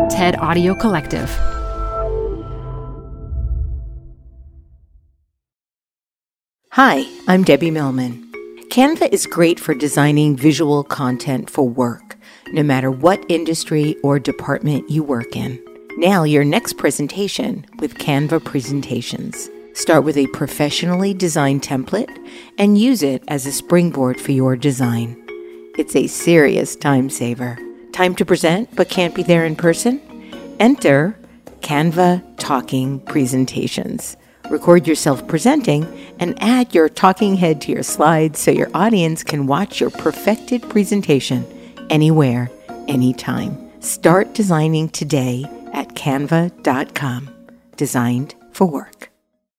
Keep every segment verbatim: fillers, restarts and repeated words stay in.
TED Audio Collective. Hi, I'm Debbie Millman. Canva is great for designing visual content for work, no matter what industry or department you work in. Nail your next presentation with Canva Presentations. Start with a professionally designed template and use it as a springboard for your design. It's a serious time saver. Time to present but can't be there in person? Enter Canva Talking Presentations. Record yourself presenting and add your talking head to your slides so your audience can watch your perfected presentation anywhere, anytime. Start designing today at canva dot com. Designed for work.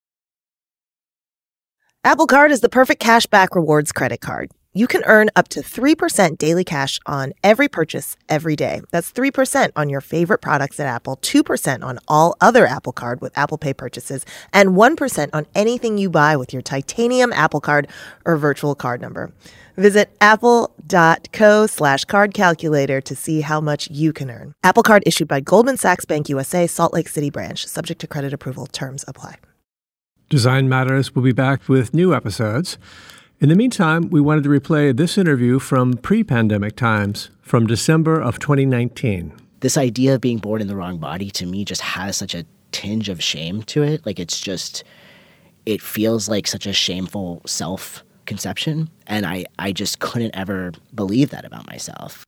Apple Card is the perfect cashback rewards credit card. You can earn up to three percent daily cash on every purchase every day. That's three percent on your favorite products at Apple, two percent on all other Apple Card with Apple Pay purchases, and one percent on anything you buy with your titanium Apple Card or virtual card number. Visit apple.co slash card calculator to see how much you can earn. Apple Card issued by Goldman Sachs Bank U S A, Salt Lake City branch. Subject to credit approval. Terms apply. Design Matters will be back with new episodes. In the meantime, we wanted to replay this interview from pre-pandemic times, from December of twenty nineteen. This idea of being born in the wrong body, to me, just has such a tinge of shame to it. Like, it's just, it feels like such a shameful self-conception, and I, I just couldn't ever believe that about myself.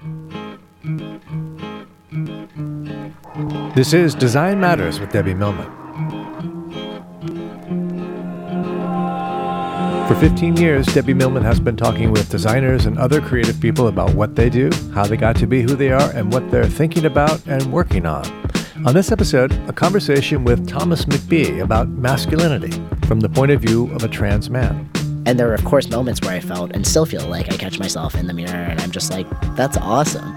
This is Design Matters with Debbie Millman. For fifteen years, Debbie Millman has been talking with designers and other creative people about what they do, how they got to be who they are, and what they're thinking about and working on. On this episode, a conversation with Thomas McBee about masculinity from the point of view of a trans man. And there were, of course, moments where I felt and still feel like I catch myself in the mirror and I'm just like, that's awesome.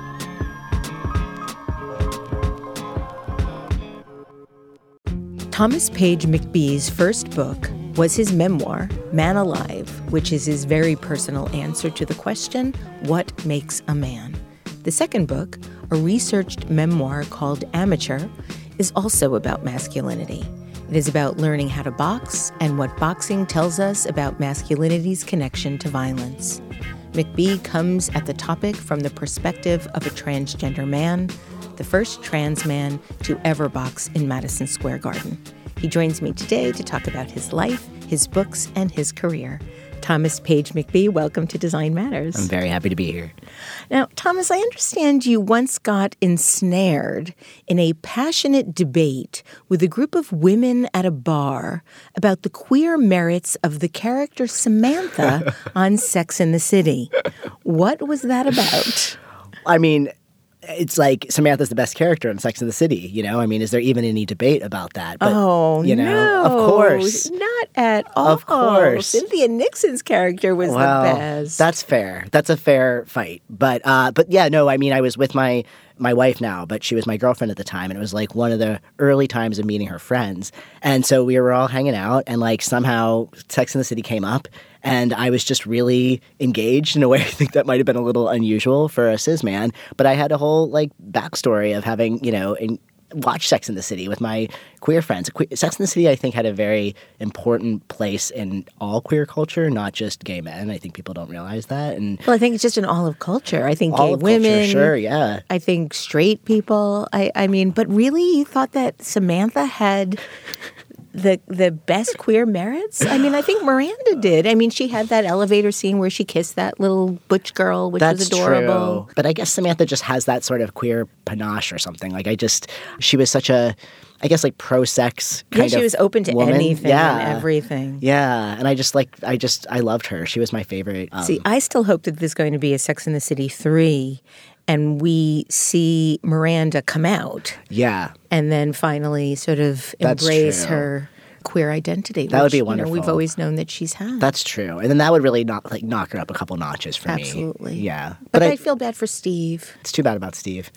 Thomas Page McBee's first book was his memoir, Man Alive, which is his very personal answer to the question, what makes a man? The second book, a researched memoir called Amateur, is also about masculinity. It is about learning how to box and what boxing tells us about masculinity's connection to violence. McBee comes at the topic from the perspective of a transgender man, the first trans man to ever box in Madison Square Garden. He joins me today to talk about his life, his books, and his career. Thomas Page McBee, welcome to Design Matters. I'm very happy to be here. Now, Thomas, I understand you once got ensnared in a passionate debate with a group of women at a bar about the queer merits of the character Samantha on Sex and the City. What was that about? I mean, it's like Samantha's the best character in Sex and the City, you know? I mean, is there even any debate about that? But, oh, you know, no. Of course. Not at all. Of course. Cynthia Nixon's character was well, the best. That's fair. That's a fair fight. But, uh, but yeah, no, I mean, I was with my my wife now, but she was my girlfriend at the time, and it was like one of the early times of meeting her friends. And so we were all hanging out, and like somehow Sex and the City came up, and I was just really engaged in a way I think that might have been a little unusual for a cis man. But I had a whole like backstory of having, you know, in, watch Sex and the City with my queer friends. Que- Sex and the City, I think, had a very important place in all queer culture, not just gay men. I think people don't realize that. And well, I think it's just in all of culture. I think all gay of women, culture, sure, yeah. I think straight people. I, I mean, but really, you thought that Samantha had the the best queer merits? I mean, I think Miranda did. I mean, she had that elevator scene where she kissed that little butch girl, which That's was adorable. True. But I guess Samantha just has that sort of queer panache or something. Like, I just, she was such a, I guess, like pro-sex kind yeah, of she was open to woman. anything yeah. and everything. Yeah, and I just like, I just, I loved her. She was my favorite. Um, See, I still hope that there's going to be a Sex and the City three, and we see Miranda come out. Yeah. And then finally sort of That's embrace true. her queer identity. That which, would be you know, wonderful. we've always known that she's had. That's true. And then that would really knock, like, knock her up a couple notches for Absolutely. me. Absolutely. Yeah. But, But I, I feel bad for Steve. It's too bad about Steve.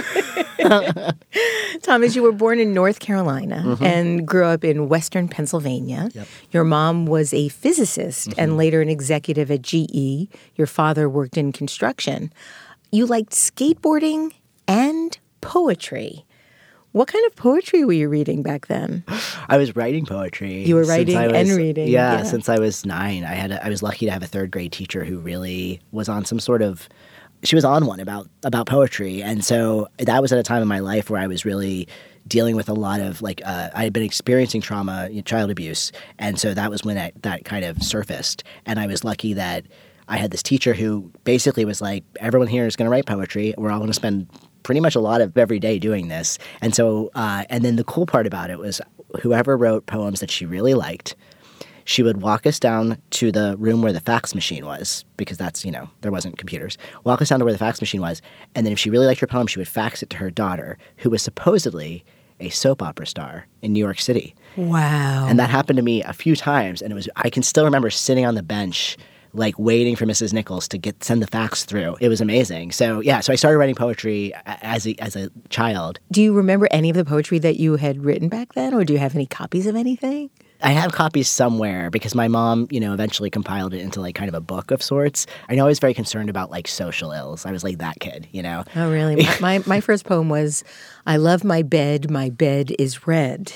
Thomas, you were born in North Carolina mm-hmm. and grew up in Western Pennsylvania. Yep. Your mom was a physicist mm-hmm. and later an executive at G E. Your father worked in construction. You liked skateboarding and poetry. What kind of poetry were you reading back then? I was writing poetry. You were writing was, and reading. Yeah, yeah, since I was nine. I had a, I was lucky to have a third grade teacher who really was on some sort of she was on one about about poetry. And so that was at a time in my life where I was really dealing with a lot of like uh, I had been experiencing trauma, you know, child abuse. And so that was when I, that kind of surfaced. And I was lucky that I had this teacher who basically was like, everyone here is going to write poetry. We're all going to spend pretty much a lot of every day doing this. And so, uh, and then the cool part about it was whoever wrote poems that she really liked, she would walk us down to the room where the fax machine was, because that's, you know, there wasn't computers. Walk us down to where the fax machine was. And then if she really liked her poem, she would fax it to her daughter, who was supposedly a soap opera star in New York City. Wow. And that happened to me a few times. And it was, I can still remember sitting on the bench like waiting for Missus Nichols to get send the fax through. It was amazing. So yeah, so I started writing poetry as a, as a child. Do you remember any of the poetry that you had written back then, or do you have any copies of anything? I have copies somewhere because my mom, you know, eventually compiled it into like kind of a book of sorts. I know I was very concerned about like social ills. I was like that kid, you know. Oh, really? my, my my first poem was, "I love my bed, my bed is red."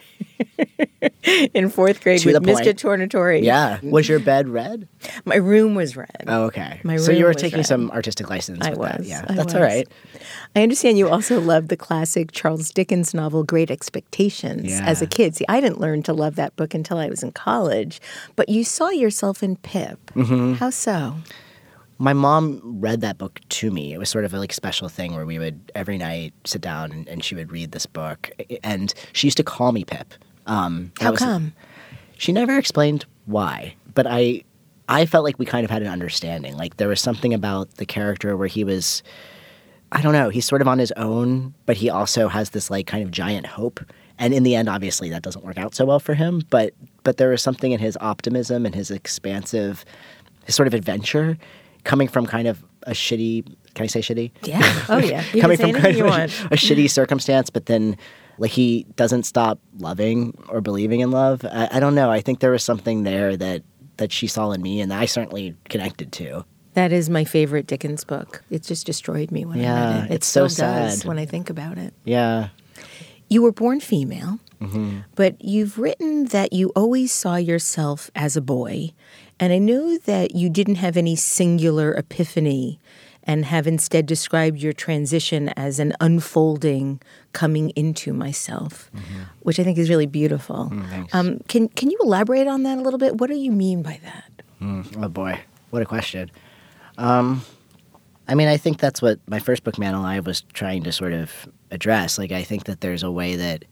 In fourth grade To with the Mister point. Tornatore. Yeah. Was your bed red? My room was red. Oh, okay. My so room you were was taking red. some artistic license I with was. that. Yeah, I that's was. all right. I understand you also loved the classic Charles Dickens novel Great Expectations Yeah. as a kid. See, I didn't learn to love that book until I was in college, but you saw yourself in Pip. Mm-hmm. How so? My mom read that book to me. It was sort of a like special thing where we would every night sit down and, and she would read this book. And she used to call me Pip. Um, that How was- come? She never explained why, but I I felt like we kind of had an understanding. Like there was something about the character where he was, I don't know, he's sort of on his own, but he also has this like kind of giant hope. And in the end, obviously, that doesn't work out so well for him. But but there was something in his optimism and his expansive, his sort of adventure coming from kind of a shitty, can I say shitty? Yeah. Oh, yeah. You coming can say from anything kind you of want. a shitty circumstance, but then like he doesn't stop loving or believing in love. I, I don't know. I think there was something there that that she saw in me, and I certainly connected to. That is my favorite Dickens book. It just destroyed me when I Yeah, read it. It it's so still does sad. when I think about it. Yeah. You were born female, Mm-hmm. but you've written that you always saw yourself as a boy, and I know that you didn't have any singular epiphany and have instead described your transition as an unfolding coming into myself, mm-hmm. which I think is really beautiful. Mm, thanks. Um, can can you elaborate on that a little bit? What do you mean by that? Mm, oh boy, what a question. Um, I mean, I think that's what my first book, Man Alive, was trying to sort of address. Like, I think that there's a way that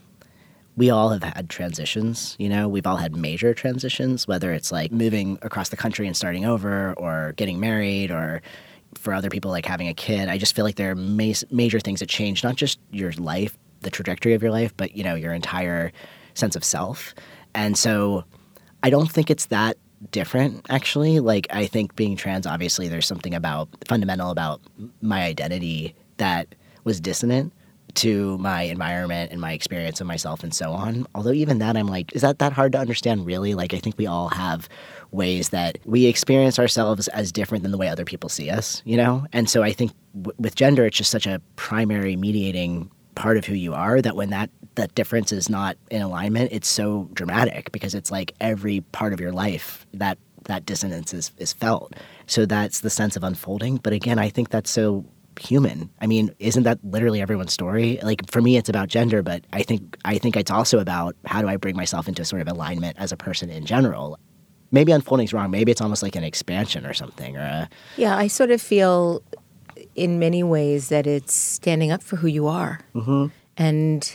we all have had transitions, you know? We've all had major transitions, whether it's like moving across the country and starting over or getting married or for other people like having a kid. I just feel like there are ma- major things that change, not just your life, the trajectory of your life, but, you know, your entire sense of self. And so I don't think it's that different, actually. Like, I think being trans, obviously, there's something about fundamental about my identity that was dissonant to my environment and my experience of myself and so on. Although even that, I'm like, is that that hard to understand, really? Like, I think we all have ways that we experience ourselves as different than the way other people see us, you know? And so I think w- with gender, it's just such a primary mediating part of who you are that when that, that difference is not in alignment, it's so dramatic because it's like every part of your life that that dissonance is, is felt. So that's the sense of unfolding. But again, I think that's so human. I mean, isn't that literally everyone's story? Like for me, it's about gender, but I think I think it's also about how do I bring myself into sort of alignment as a person in general. Maybe unfolding's wrong. Maybe it's almost like an expansion or something. Or a, Yeah, I sort of feel in many ways that it's standing up for who you are mm-hmm. and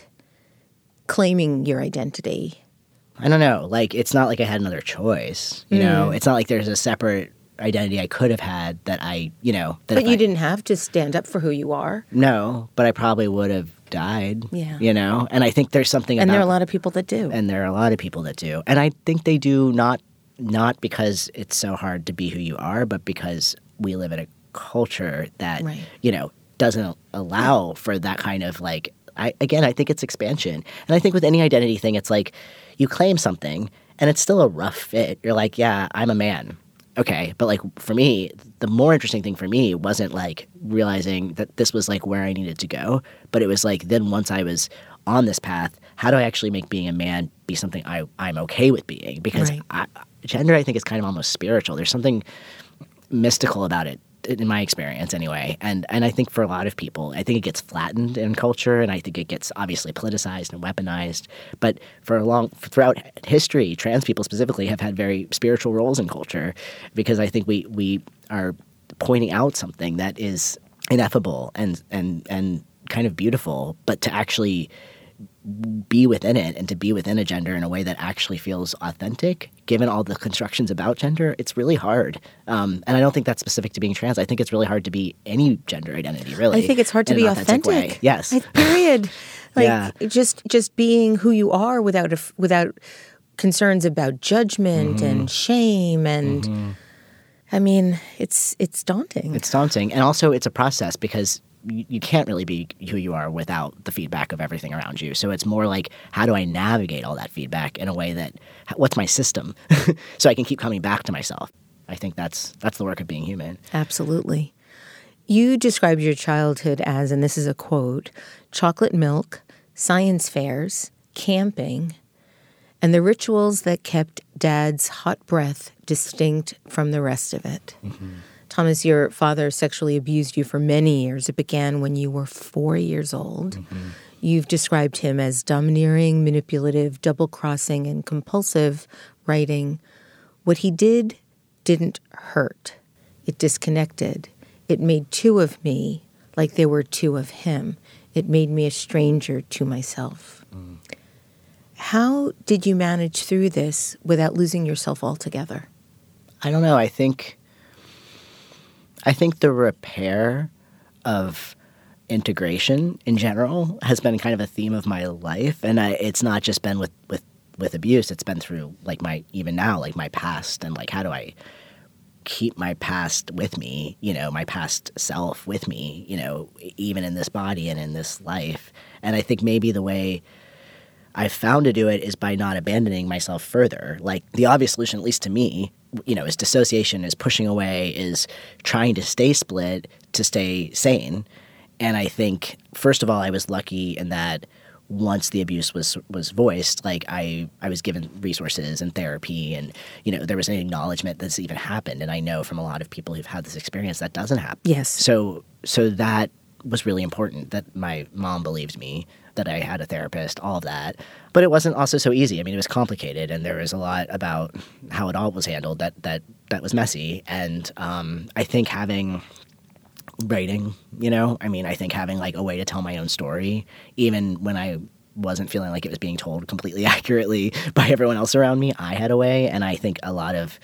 claiming your identity. I don't know. Like it's not like I had another choice. You mm. know, it's not like there's a separate identity I could have had that I, you know. That but you I, didn't have to stand up for who you are. No, but I probably would have died. Yeah. You know, and I think there's something and about. And there are a lot of people that do. And there are a lot of people that do. And I think they do not not because it's so hard to be who you are, but because we live in a culture that, right. you know, doesn't allow for that kind of like, I again, I think it's expansion. And I think with any identity thing, it's like you claim something and it's still a rough fit. You're like, yeah, I'm a man. okay, but like for me, the more interesting thing for me wasn't like realizing that this was like where I needed to go, but it was like then once I was on this path, how do I actually make being a man be something I, I'm okay with being? Because Right. I, gender, I think, is kind of almost spiritual. There's something mystical about it, in my experience anyway. And and I think for a lot of people, I think it gets flattened in culture, and I think it gets obviously politicized and weaponized. But for a long, throughout history, trans people specifically have had very spiritual roles in culture, because I think we, we are pointing out something that is ineffable and, and, and kind of beautiful, but to actually be within it and to be within a gender in a way that actually feels authentic, given all the constructions about gender, it's really hard. Um, and I don't think that's specific to being trans. I think it's really hard to be any gender identity, really. I think it's hard to in be an authentic. authentic. Way. Yes. I, period. Like Yeah. just just being who you are without a, without concerns about judgment Mm-hmm. and shame and I mean, it's it's daunting. It's daunting. And also it's a process, because you, you can't really be who you are without the feedback of everything around you. So it's more like, how do I navigate all that feedback in a way that, what's my system? So I can keep coming back to myself. I think that's that's the work of being human. Absolutely. You described your childhood as, and this is a quote, chocolate milk, science fairs, camping, and the rituals that kept Dad's hot breath distinct from the rest of it. Mm-hmm. Thomas, your father sexually abused you for many years. It began when you were four years old. Mm-hmm. You've described him as domineering, manipulative, double-crossing, and compulsive, writing, "What he did didn't hurt. It disconnected. It made two of me like there were two of him. It made me a stranger to myself." Mm. How did you manage through this without losing yourself altogether? I don't know. I think I think the repair of integration in general has been kind of a theme of my life, and I, it's not just been with, with, with abuse. It's been through like my even now like my past, and like how do I keep my past with me, you know, my past self with me, you know, even in this body and in this life. And I think maybe the way I've found to do it is by not abandoning myself further. Like the obvious solution, at least to me, you know, is dissociation, is pushing away, is trying to stay split, to stay sane. And I think, first of all, I was lucky in that once the abuse was was voiced, like I, I was given resources and therapy, and, you know, there was an acknowledgement that this even happened. And I know from a lot of people who've had this experience that doesn't happen. Yes. So so that was really important, that my mom believed me, that I had a therapist, all of that. But it wasn't also so easy. I mean, it was complicated, and there was a lot about how it all was handled that that, that was messy. And um, I think having writing, you know, I mean, I think having like a way to tell my own story, even when I wasn't feeling like it was being told completely accurately by everyone else around me, I had a way. And I think a lot of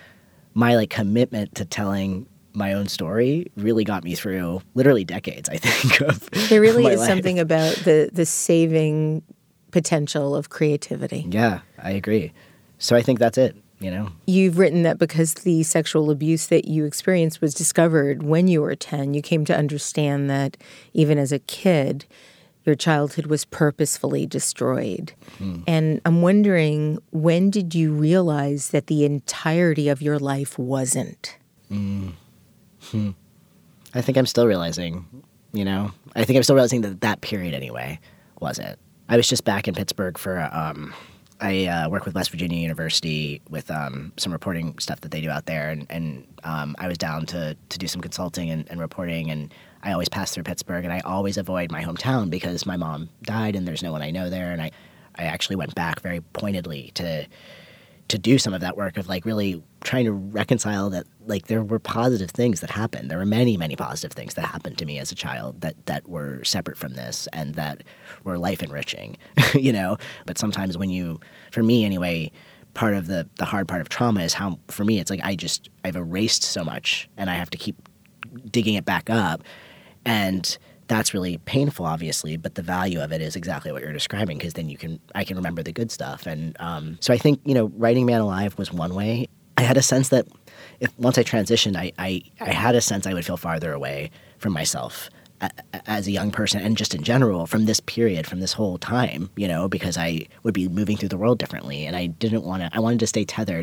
my like commitment to telling my own story really got me through literally decades, I think, of There really my is life. something about the, the saving potential of creativity. Yeah, I agree. So I think that's it, you know? You've written that because the sexual abuse that you experienced was discovered when you were ten, you came to understand that even as a kid, your childhood was purposefully destroyed. Mm. And I'm wondering, when did you realize that the entirety of your life wasn't? Mm. Hmm. I think I'm still realizing, you know? I think I'm still realizing that that period anyway wasn't. I was just back in Pittsburgh for, um, I uh, work with West Virginia University with um, some reporting stuff that they do out there. And, and um, I was down to, to do some consulting and, and reporting, and I always pass through Pittsburgh, and I always avoid my hometown because my mom died and there's no one I know there. And I, I actually went back very pointedly to to do some of that work of like really trying to reconcile that like there were positive things that happened. There were many, many positive things that happened to me as a child that, that were separate from this and that were life enriching, you know? But sometimes when you, for me anyway, part of the, the hard part of trauma is how, for me, it's like I just, I've erased so much and I have to keep digging it back up. And that's really painful, obviously, but the value of it is exactly what you're describing, because then you can, I can remember the good stuff. And um, so I think, you know, writing Man Alive was one way. I had a sense that if once I transitioned, I, I, I had a sense I would feel farther away from myself a, a, as a young person, and just in general from this period, from this whole time, you know, because I would be moving through the world differently, and I didn't want to, I wanted to stay tethered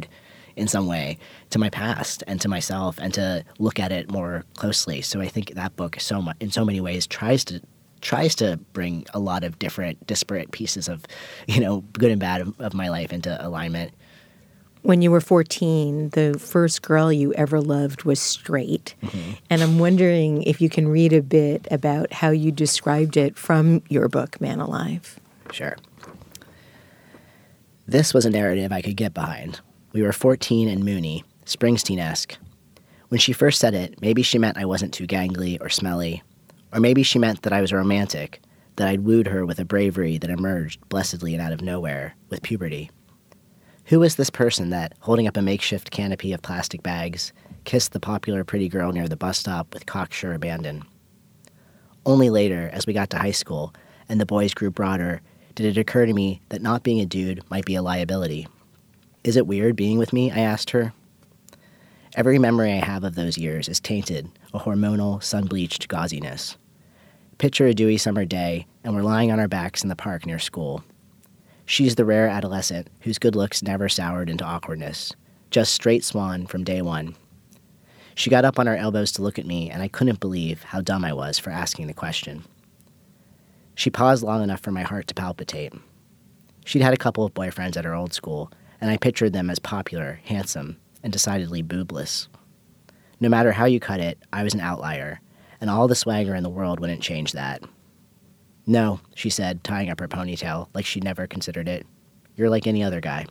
in some way to my past and to myself and to look at it more closely. So I think that book so much, in so many ways tries to tries to bring a lot of different disparate pieces of, you know, good and bad of, of my life into alignment. When you were fourteen, the first girl you ever loved was straight. Mm-hmm. And I'm wondering if you can read a bit about how you described it from your book, Man Alive. Sure. This was a narrative I could get behind. We were fourteen and moony, Springsteen-esque. When she first said it, maybe she meant I wasn't too gangly or smelly. Or maybe she meant that I was romantic, that I'd wooed her with a bravery that emerged blessedly and out of nowhere, with puberty. Who was this person that, holding up a makeshift canopy of plastic bags, kissed the popular pretty girl near the bus stop with cocksure abandon? Only later, as we got to high school, and the boys grew broader, did it occur to me that not being a dude might be a liability. Is it weird being with me? I asked her. Every memory I have of those years is tainted, a hormonal, sun-bleached gauziness. Picture a dewy summer day, and we're lying on our backs in the park near school. She's the rare adolescent whose good looks never soured into awkwardness, just straight swan from day one. She got up on her elbows to look at me, and I couldn't believe how dumb I was for asking the question. She paused long enough for my heart to palpitate. She'd had a couple of boyfriends at her old school, and I pictured them as popular, handsome, and decidedly boobless. No matter how you cut it, I was an outlier, and all the swagger in the world wouldn't change that. No, she said, tying up her ponytail, like she'd never considered it. You're like any other guy.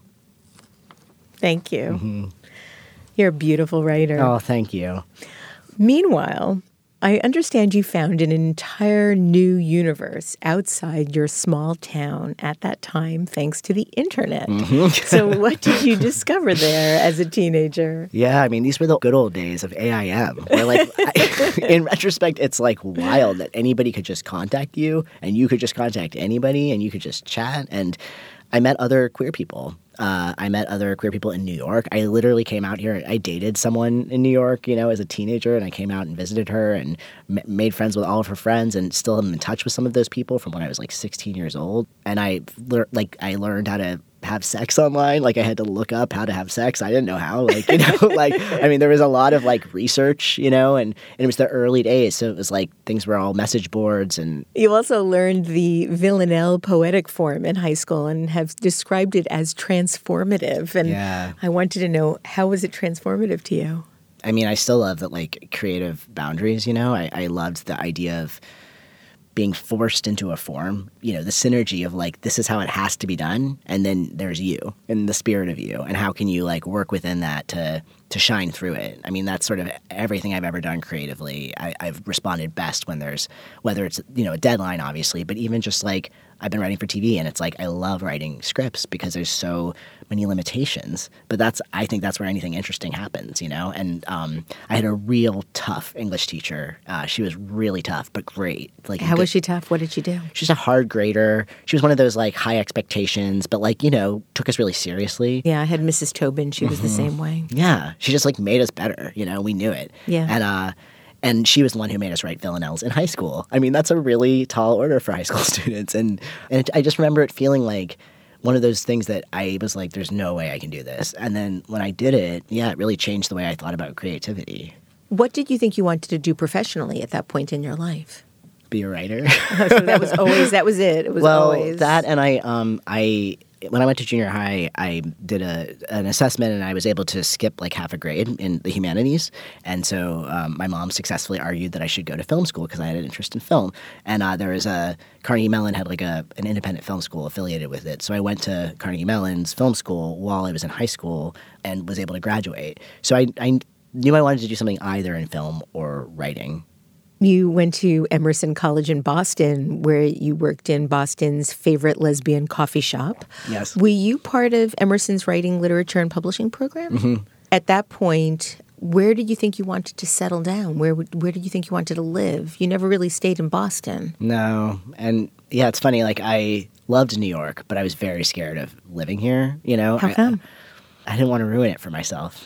Thank you. Mm-hmm. You're a beautiful writer. Oh, thank you. Meanwhile, I understand you found an entire new universe outside your small town at that time, thanks to the internet. Mm-hmm. So what did you discover there as a teenager? Yeah, I mean, these were the good old days of A I M. Where, like, I, in retrospect, it's like wild that anybody could just contact you, and you could just contact anybody, and you could just chat. And I met other queer people. Uh, I met other queer people in New York. I literally came out here. I dated someone in New York, you know, as a teenager, and I came out and visited her and m- made friends with all of her friends, and still am in touch with some of those people from when I was like sixteen years old. And I le- like I learned how to have sex online. Like I had to look up how to have sex. I didn't know how. Like, you know, like I mean, there was a lot of like research, you know, and, and it was the early days, so it was like things were all message boards. And you also learned the Villanelle poetic form in high school and have described it as transformative. And yeah. I wanted to know, how was it transformative to you? I mean, I still love that, like, creative boundaries, you know? I, I loved the idea of being forced into a form, you know, the synergy of, like, this is how it has to be done, and then there's you and the spirit of you, and how can you, like, work within that to to shine through it. I mean, that's sort of everything I've ever done creatively. I, I've responded best when there's, whether it's, you know, a deadline, obviously, but even just, like, I've been writing for T V, and it's like I love writing scripts because there's so many limitations. But that's I think that's where anything interesting happens, you know. And um, I had a real tough English teacher. Uh, she was really tough, but great. Like, how good, was she tough? What did she do? She's a hard grader. She was one of those like high expectations, but like you know took us really seriously. Yeah, I had Missus Tobin. She was mm-hmm. the same way. Yeah, she just like made us better. You know, we knew it. Yeah, and uh. And she was the one who made us write villanelles in high school. I mean, that's a really tall order for high school students. And, and it, I just remember it feeling like one of those things that I was like, there's no way I can do this. And then when I did it, yeah, it really changed the way I thought about creativity. What did you think you wanted to do professionally at that point in your life? Be a writer. So that was always, that was it. It was well, always. that and I, um, I... When I went to junior high, I did a an assessment, and I was able to skip like half a grade in the humanities. And so um, my mom successfully argued that I should go to film school because I had an interest in film. And uh, there was a Carnegie Mellon had like a an independent film school affiliated with it. So I went to Carnegie Mellon's film school while I was in high school and was able to graduate. So I, I knew I wanted to do something either in film or writing. You went to Emerson College in Boston, where you worked in Boston's favorite lesbian coffee shop. Yes. Were you part of Emerson's writing, literature, and publishing program? Mm-hmm. At that point, where did you think you wanted to settle down? Where where did you think you wanted to live? You never really stayed in Boston. No. And yeah, it's funny. Like, I loved New York, but I was very scared of living here, you know? How come? I, I didn't want to ruin it for myself.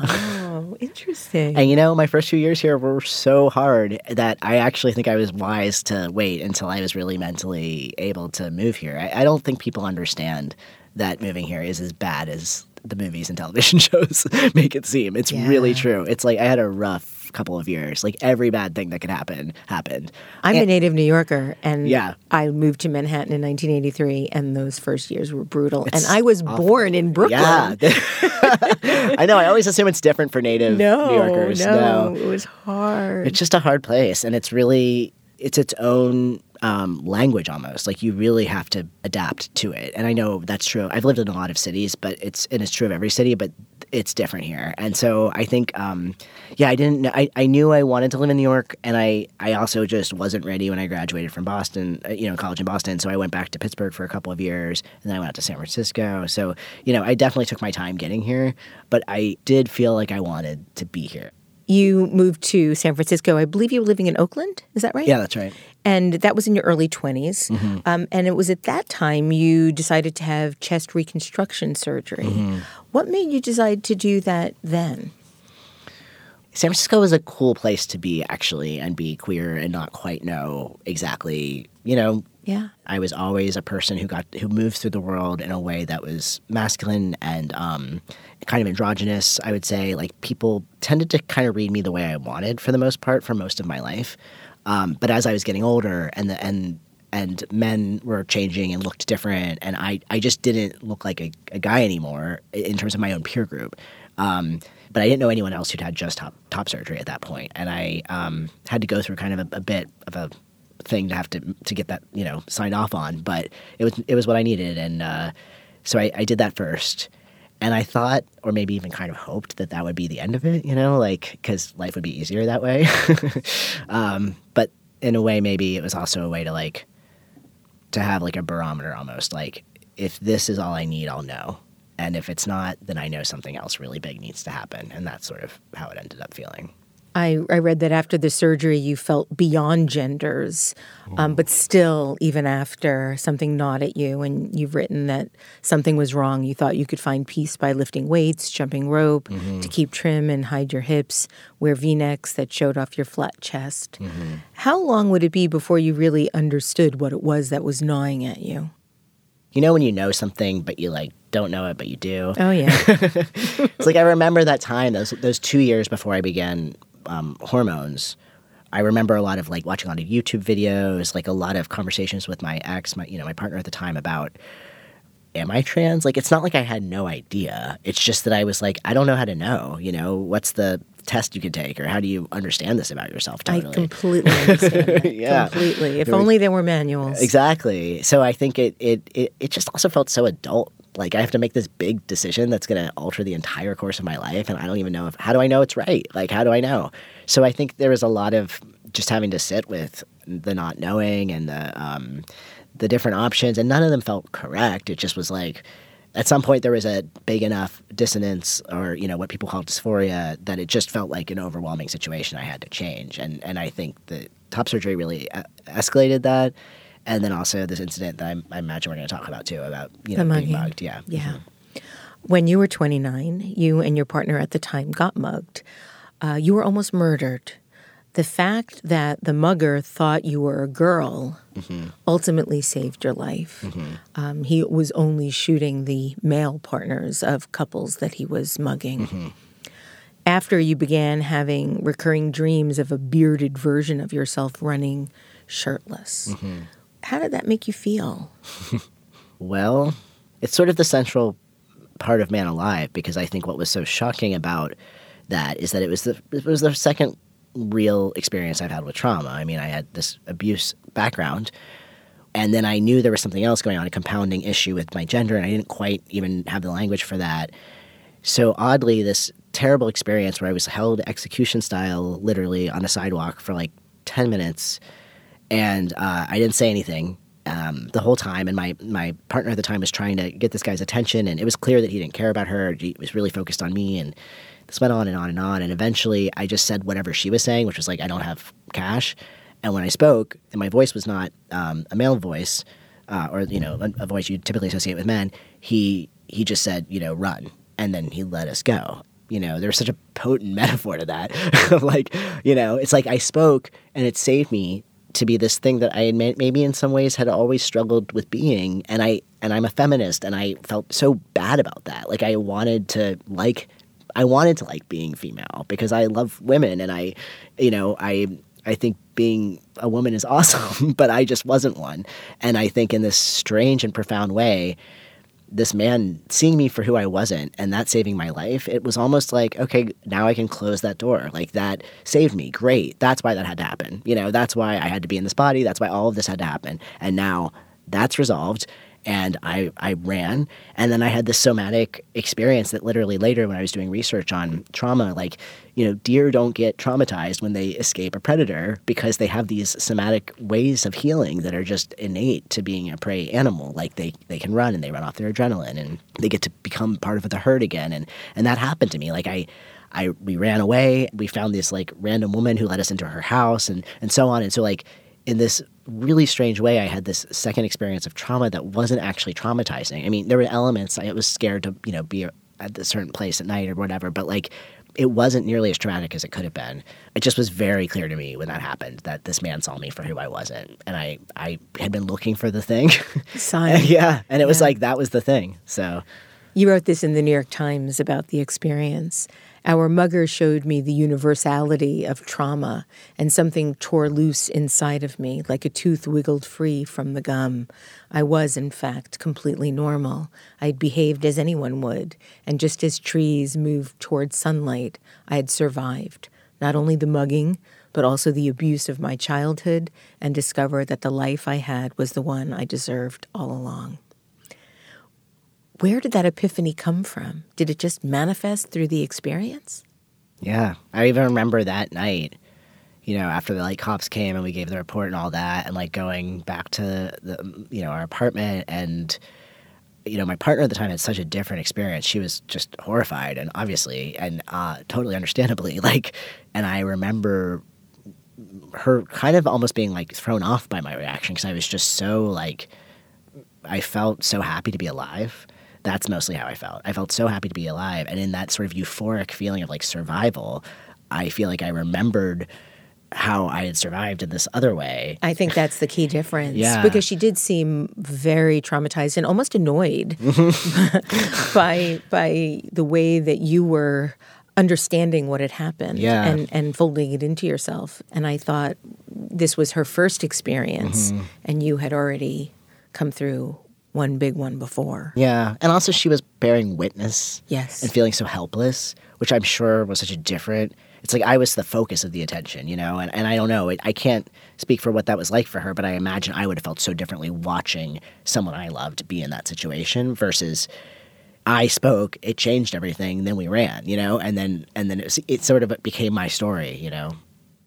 Oh, interesting. And, you know, my first few years here were so hard that I actually think I was wise to wait until I was really mentally able to move here. I, I don't think people understand that moving here is as bad as the movies and television shows make it seem. It's Yeah. really true. It's like I had a rough couple of years. Like every bad thing that could happen happened. I'm And- a native New Yorker, and Yeah. I moved to Manhattan in nineteen eighty-three, and those first years were brutal. It's and I was awful. born in Brooklyn. Yeah. I know. I always assume it's different for native No, New Yorkers. no, it was hard. It's just a hard place, and it's really it's its own um, language almost. Like you really have to adapt to it. And I know that's true. I've lived in a lot of cities, but it's and it's true of every city, but it's different here. And so I think, um, yeah, I didn't. Know, I I knew I wanted to live in New York, and I I also just wasn't ready when I graduated from Boston, uh, you know, college in Boston. So I went back to Pittsburgh for a couple of years, and then I went out to San Francisco. So you know, I definitely took my time getting here, but I did feel like I wanted to be here. You moved to San Francisco. I believe you were living in Oakland. Is that right? Yeah, that's right. And that was in your early twenties. Mm-hmm. Um, and it was at that time you decided to have chest reconstruction surgery. Mm-hmm. What made you decide to do that then? San Francisco is a cool place to be, actually, and be queer and not quite know exactly, you know. Yeah. I was always a person who got who moved through the world in a way that was masculine and um, kind of androgynous, I would say. Like, people tended to kind of read me the way I wanted for the most part for most of my life. Um, but as I was getting older and the, and and men were changing and looked different, and I, I just didn't look like a, a guy anymore in terms of my own peer group. Um, but I didn't know anyone else who'd had just top, top surgery at that point. And I um, had to go through kind of a, a bit of a thing to have to to get that, you know, signed off on. But it was it was what I needed. And uh, so I, I did that first. And I thought, or maybe even kind of hoped, that that would be the end of it, you know, like, because life would be easier that way. um, but in a way, maybe it was also a way to, like, to have, like, a barometer almost. Like, if this is all I need, I'll know. And if it's not, then I know something else really big needs to happen. And that's sort of how it ended up feeling. I, I read that after the surgery you felt beyond genders, um, but still, even after, something gnawed at you, and you've written that something was wrong. You thought you could find peace by lifting weights, jumping rope, Mm-hmm. to keep trim and hide your hips, wear V-necks that showed off your flat chest. Mm-hmm. How long would it be before you really understood what it was that was gnawing at you? You know when you know something, but you, like, don't know it, but you do? Oh, yeah. It's like I remember that time, those those two years before I began um, hormones. I remember a lot of, like, watching a lot of YouTube videos, like a lot of conversations with my ex, my you know my partner at the time, about, am I trans? Like, it's not like I had no idea. It's just that I was like, I don't know how to know. You know, what's the test you could take, or how do you understand this about yourself? I Totally. completely understand that. Yeah. Completely. If There was- only there were manuals. Exactly. So I think it, it, it, it just also felt so adult. Like, I have to make this big decision that's going to alter the entire course of my life, and I don't even know if, how do I know it's right? Like, how do I know? So I think there was a lot of just having to sit with the not knowing and the um, the different options, and none of them felt correct. It just was like, at some point there was a big enough dissonance, or, you know, what people call dysphoria, that it just felt like an overwhelming situation I had to change. And, and I think the top surgery really uh, escalated that. And then also this incident that I, I imagine we're going to talk about too, about, you know, The being mugging. mugged. Yeah. Yeah. When you were twenty-nine, you and your partner at the time got mugged. Uh, you were almost murdered. The fact that the mugger thought you were a girl Mm-hmm. ultimately saved your life. Mm-hmm. Um, he was only shooting the male partners of couples that he was mugging. Mm-hmm. After you began having recurring dreams of a bearded version of yourself running shirtless, Mm-hmm. how did that make you feel? Well, it's sort of the central part of Man Alive, because I think what was so shocking about that is that it was the it was the second real experience I've had with trauma. I mean, I had this abuse background, and then I knew there was something else going on, a compounding issue with my gender, and I didn't quite even have the language for that. So oddly, this terrible experience where I was held execution style, literally on a sidewalk for like ten minutes, and uh, I didn't say anything um, the whole time. And my, my partner at the time was trying to get this guy's attention, and it was clear that he didn't care about her. He was really focused on me, and this went on and on and on. And eventually, I just said whatever she was saying, which was like, I don't have cash. And when I spoke, and my voice was not um, a male voice, uh, or, you know, a, a voice you typically associate with men, he he just said, you know, run. And then he let us go. You know, there's such a potent metaphor to that. Like, you know, it's like I spoke, and it saved me to be this thing that I may, maybe in some ways had always struggled with being. And I and I'm a feminist, and I felt so bad about that. Like I wanted to like, I wanted to like being female because I love women, and I, you know, I I think being a woman is awesome, but I just wasn't one. And I think in this strange and profound way, this man seeing me for who I wasn't and that saving my life, it was almost like, okay, now I can close that door. Like that saved me. Great. That's why that had to happen. You know, that's why I had to be in this body. That's why all of this had to happen. And now that's resolved. And I, I ran. And then I had this somatic experience that literally later when I was doing research on trauma, like, you know, deer don't get traumatized when they escape a predator because they have these somatic ways of healing that are just innate to being a prey animal. Like they, they can run and they run off their adrenaline and they get to become part of the herd again. And, and that happened to me. Like I, I, we ran away. We found this like random woman who let us into her house and, and so on. And so like, in this really strange way, I had this second experience of trauma that wasn't actually traumatizing. I mean, there were elements. I was scared to, you know, be at a certain place at night or whatever, but like it wasn't nearly as traumatic as it could have been. It just was very clear to me when that happened that this man saw me for who I wasn't. And I, I had been looking for the thing. Sign. yeah. And it was yeah. like, that was the thing. So you wrote this in the New York Times about the experience. Our mugger showed me the universality of trauma, and something tore loose inside of me, like a tooth wiggled free from the gum. I was, in fact, completely normal. I'd behaved as anyone would, and just as trees moved toward sunlight, I had survived, not only the mugging, but also the abuse of my childhood, and discovered that the life I had was the one I deserved all along. Where did that epiphany come from? Did it just manifest through the experience? Yeah. I even remember that night, you know, after the like cops came and we gave the report and all that, and like going back to the, you know, our apartment, and, you know, my partner at the time had such a different experience. She was just horrified, and obviously, and uh, totally understandably, like, and I remember her kind of almost being like thrown off by my reaction because I was just so like, I felt so happy to be alive. That's mostly how I felt. I felt so happy to be alive. And in that sort of euphoric feeling of like survival, I feel like I remembered how I had survived in this other way. I think that's the key difference. Yeah. Because she did seem very traumatized and almost annoyed by by the way that you were understanding what had happened yeah. and, and folding it into yourself. And I thought this was her first experience, mm-hmm. and you had already come through one big one before. Yeah. And also she was bearing witness. Yes. And feeling so helpless, which I'm sure was such a different... It's like I was the focus of the attention, you know? And, and I don't know. It, I can't speak for what that was like for her, but I imagine I would have felt so differently watching someone I loved be in that situation versus I spoke, it changed everything, then we ran, you know? And then and then it, was, it sort of became my story, you know?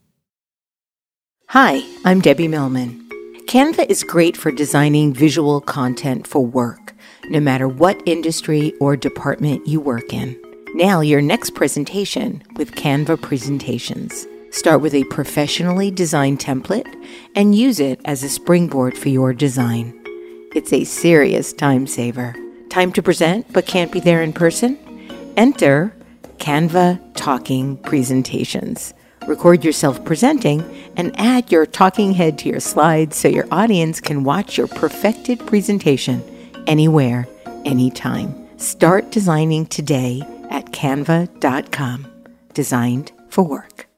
Hi, I'm Debbie Millman. Canva is great for designing visual content for work, no matter what industry or department you work in. Now, your next presentation with Canva Presentations. Start with a professionally designed template and use it as a springboard for your design. It's a serious time saver. Time to present but can't be there in person? Enter Canva Talking Presentations. Record yourself presenting and add your talking head to your slides so your audience can watch your perfected presentation anywhere, anytime. Start designing today at canva dot com. Designed for work.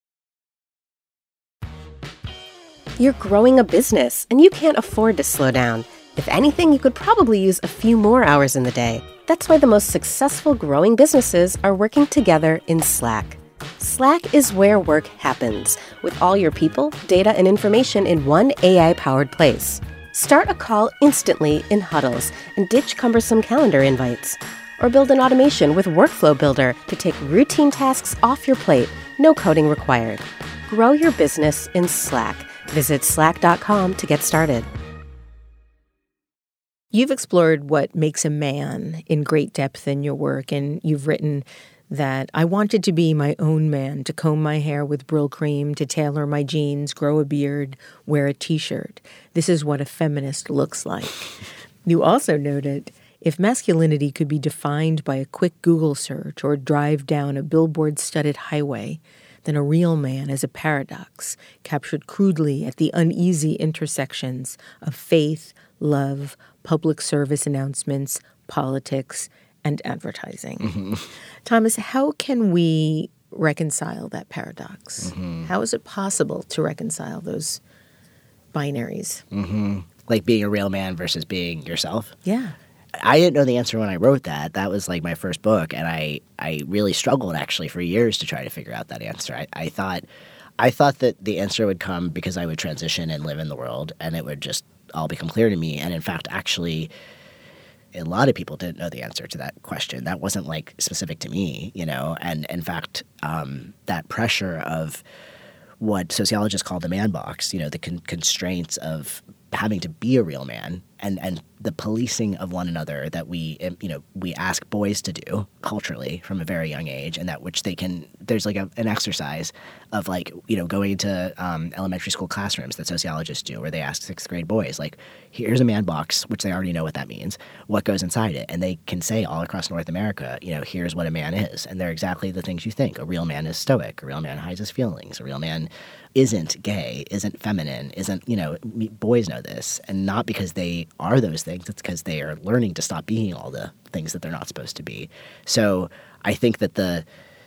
You're growing a business and you can't afford to slow down. If anything, you could probably use a few more hours in the day. That's why the most successful growing businesses are working together in Slack. Slack is where work happens, with all your people, data, and information in one A I-powered place. Start a call instantly in huddles and ditch cumbersome calendar invites. Or build an automation with Workflow Builder to take routine tasks off your plate, no coding required. Grow your business in Slack. Visit slack dot com to get started. You've explored what makes a man in great depth in your work, and you've written that I wanted to be my own man, to comb my hair with Brylcreem, to tailor my jeans, grow a beard, wear a T-shirt. This is what a feminist looks like. You also noted, if masculinity could be defined by a quick Google search or drive down a billboard-studded highway, then a real man is a paradox, captured crudely at the uneasy intersections of faith, love, public service announcements, politics, and advertising. Mm-hmm. Thomas, how can we reconcile that paradox? Mm-hmm. How is it possible to reconcile those binaries? Mm-hmm. Like being a real man versus being yourself? Yeah. I didn't know the answer when I wrote that. That was like my first book, and I, I really struggled actually for years to try to figure out that answer. I, I thought I thought that the answer would come because I would transition and live in the world, and it would just all become clear to me. And in fact, actually, a lot of people didn't know the answer to that question. That wasn't like specific to me, you know. And in fact, um, that pressure of what sociologists call the man box, you know, the con- constraints of having to be a real man, and, and the policing of one another that we, you know, we ask boys to do culturally from a very young age, and that which they can, there's like a, an exercise of like, you know, going to um, elementary school classrooms that sociologists do where they ask sixth grade boys, like, here's a man box, which they already know what that means, what goes inside it. And they can say all across North America, you know, here's what a man is. And they're exactly the things you think. A real man is stoic. A real man hides his feelings. A real man isn't gay, isn't feminine, isn't, you know, boys know this. And not because they are those things, it's because they are learning to stop being all the things that they're not supposed to be. So I think that the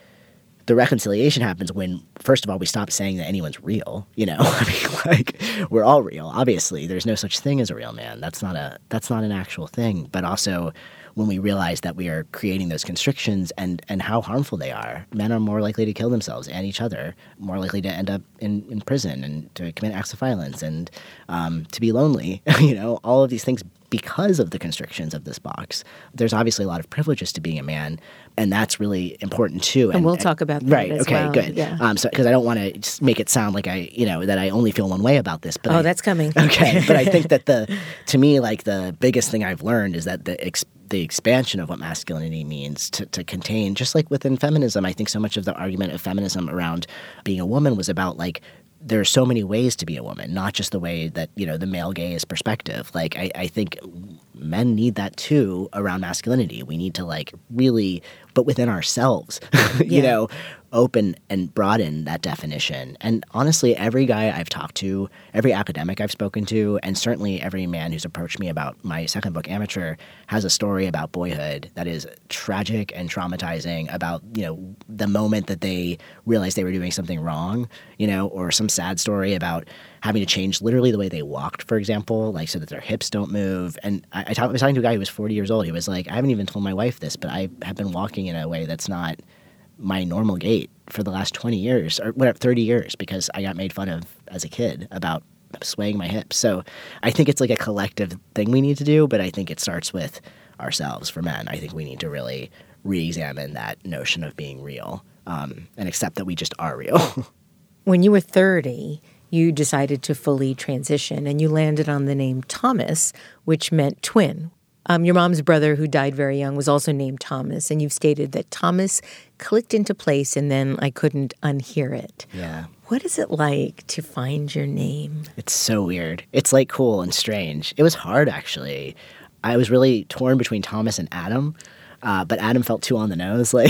the reconciliation happens when, first of all, we stop saying that anyone's real, you know? I mean, like, we're all real. Obviously, there's no such thing as a real man. That's not a that's not an actual thing. But also, when we realize that we are creating those constrictions and, and how harmful they are, men are more likely to kill themselves and each other, more likely to end up in, in prison and to commit acts of violence and um, to be lonely, you know, all of these things because of the constrictions of this box. There's obviously a lot of privileges to being a man, and that's really important too. And, and we'll and, talk about that right, as okay, well. Good. Yeah. Um, so because I don't want to just make it sound like I, you know, that I only feel one way about this. But oh, I, that's coming. Okay, but I think that the, to me, like the biggest thing I've learned is that the ex- the expansion of what masculinity means to, to contain, just like within feminism, I think so much of the argument of feminism around being a woman was about like, there are so many ways to be a woman, not just the way that, you know, the male gaze perspective. Like, I, I think men need that too around masculinity. We need to like really, but within ourselves, you yeah. know, open and broaden that definition. And honestly, every guy I've talked to, every academic I've spoken to, and certainly every man who's approached me about my second book, Amateur, has a story about boyhood that is tragic and traumatizing about, you know, the moment that they realized they were doing something wrong, you know, or some sad story about having to change literally the way they walked, for example, like so that their hips don't move. And I, I, talk, I was talking to a guy who was forty years old. He was like, I haven't even told my wife this, but I have been walking in a way that's not my normal gait for the last twenty years or whatever, thirty years, because I got made fun of as a kid about swaying my hips. So I think it's like a collective thing we need to do, but I think it starts with ourselves for men. I think we need to really re-examine that notion of being real um, and accept that we just are real. When you were thirty, you decided to fully transition, and you landed on the name Thomas, which meant twin. Um, your mom's brother, who died very young, was also named Thomas, and you've stated that Thomas clicked into place, and then I couldn't unhear it. Yeah. What is it like to find your name? It's so weird. It's like cool and strange. It was hard, actually. I was really torn between Thomas and Adam. Uh, but Adam felt too on the nose. Like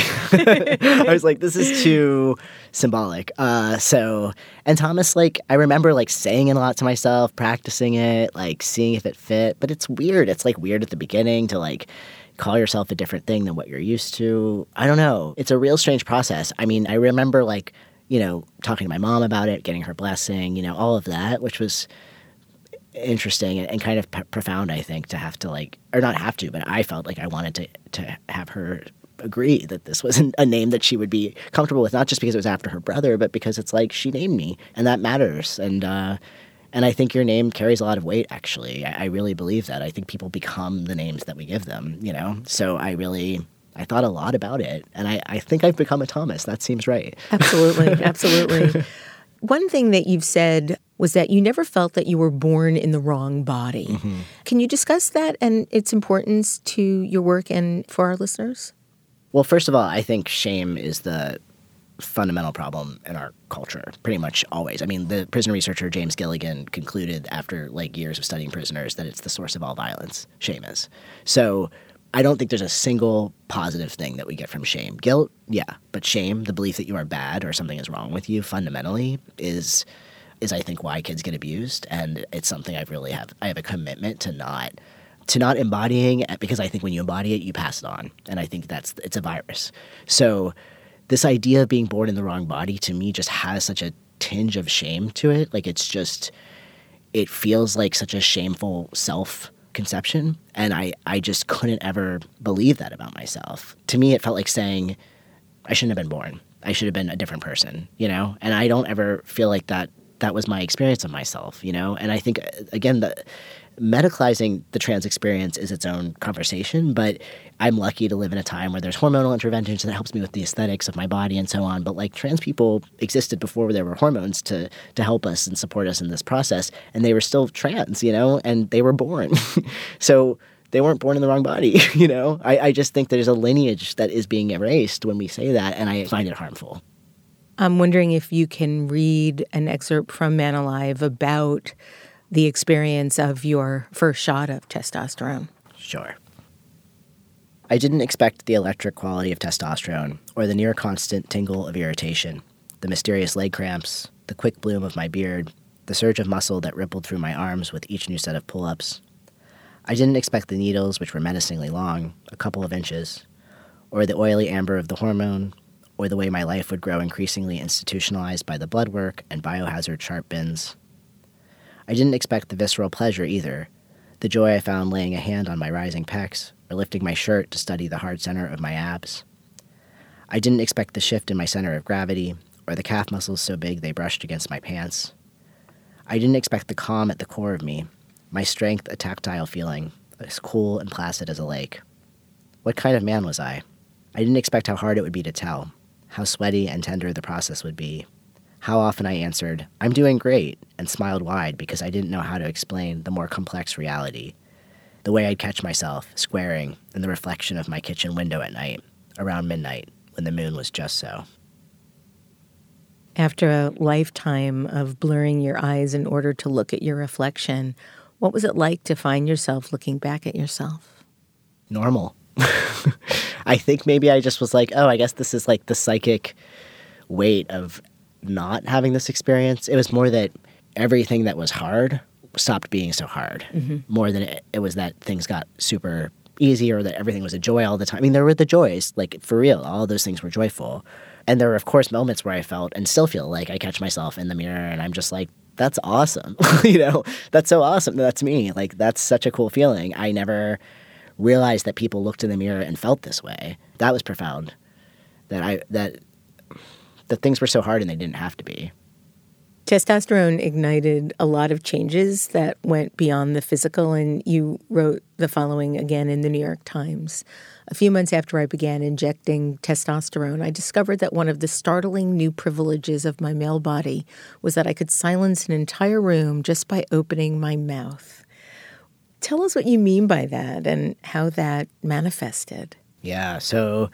I was like, this is too symbolic. Uh, so, and Thomas, like, I remember like saying it a lot to myself, practicing it, like seeing if it fit. But it's weird. It's like weird at the beginning to like call yourself a different thing than what you're used to. I don't know. It's a real strange process. I mean, I remember like, you know, talking to my mom about it, getting her blessing, you know, all of that, which was interesting and, and kind of p- profound, I think, to have to like, or not have to, but I felt like I wanted to to have her agree that this was a name that she would be comfortable with, not just because it was after her brother, but because it's like she named me, and that matters. And uh, and I think your name carries a lot of weight, actually. I, I really believe that. I think people become the names that we give them, you know? So I really, I thought a lot about it, and I, I think I've become a Thomas. That seems right. Absolutely, absolutely. One thing that you've said was that you never felt that you were born in the wrong body. Mm-hmm. Can you discuss that and its importance to your work and for our listeners? Well, first of all, I think shame is the fundamental problem in our culture, pretty much always. I mean, the prison researcher James Gilligan concluded after like years of studying prisoners that it's the source of all violence, shame is. So I don't think there's a single positive thing that we get from shame. Guilt, yeah, but shame, the belief that you are bad or something is wrong with you fundamentally is is I think why kids get abused, and it's something I've really have I have a commitment to not to not embodying, because I think when you embody it, you pass it on, and I think that's it's a virus. So this idea of being born in the wrong body to me just has such a tinge of shame to it. Like it's just it feels like such a shameful self conception, and I, I just couldn't ever believe that about myself. To me, it felt like saying, I shouldn't have been born. I should have been a different person, you know? And I don't ever feel like that that was my experience of myself, you know? And I think, again, the medicalizing the trans experience is its own conversation, but I'm lucky to live in a time where there's hormonal interventions that helps me with the aesthetics of my body and so on. But like trans people existed before there were hormones to to help us and support us in this process, and they were still trans, you know, and they were born. So they weren't born in the wrong body, you know? I, I just think there's a lineage that is being erased when we say that, and I find it harmful. I'm wondering if you can read an excerpt from Man Alive about the experience of your first shot of testosterone. Sure. I didn't expect the electric quality of testosterone or the near constant tingle of irritation, the mysterious leg cramps, the quick bloom of my beard, the surge of muscle that rippled through my arms with each new set of pull-ups. I didn't expect the needles, which were menacingly long, a couple of inches, or the oily amber of the hormone, or the way my life would grow increasingly institutionalized by the blood work and biohazard sharp bins. I didn't expect the visceral pleasure either, the joy I found laying a hand on my rising pecs or lifting my shirt to study the hard center of my abs. I didn't expect the shift in my center of gravity or the calf muscles so big they brushed against my pants. I didn't expect the calm at the core of me, my strength a tactile feeling, as cool and placid as a lake. What kind of man was I? I didn't expect how hard it would be to tell, how sweaty and tender the process would be. How often I answered, I'm doing great, and smiled wide because I didn't know how to explain the more complex reality. The way I'd catch myself squaring in the reflection of my kitchen window at night, around midnight, when the moon was just so. After a lifetime of blurring your eyes in order to look at your reflection, what was it like to find yourself looking back at yourself? Normal. I think maybe I just was like, oh, I guess this is like the psychic weight of not having this experience. It was more that everything that was hard stopped being so hard, mm-hmm. more than it, it was that things got super easy or that everything was a joy all the time. I mean, there were the joys, like for real, all of those things were joyful. And there were, of course, moments where I felt and still feel like I catch myself in the mirror and I'm just like, that's awesome. You know, that's so awesome. That's me. Like, that's such a cool feeling. I never realized that people looked in the mirror and felt this way. That was profound. That I, that, that things were so hard and they didn't have to be. Testosterone ignited a lot of changes that went beyond the physical, and you wrote the following again in the New York Times. A few months after I began injecting testosterone, I discovered that one of the startling new privileges of my male body was that I could silence an entire room just by opening my mouth. Tell us what you mean by that and how that manifested. Yeah, so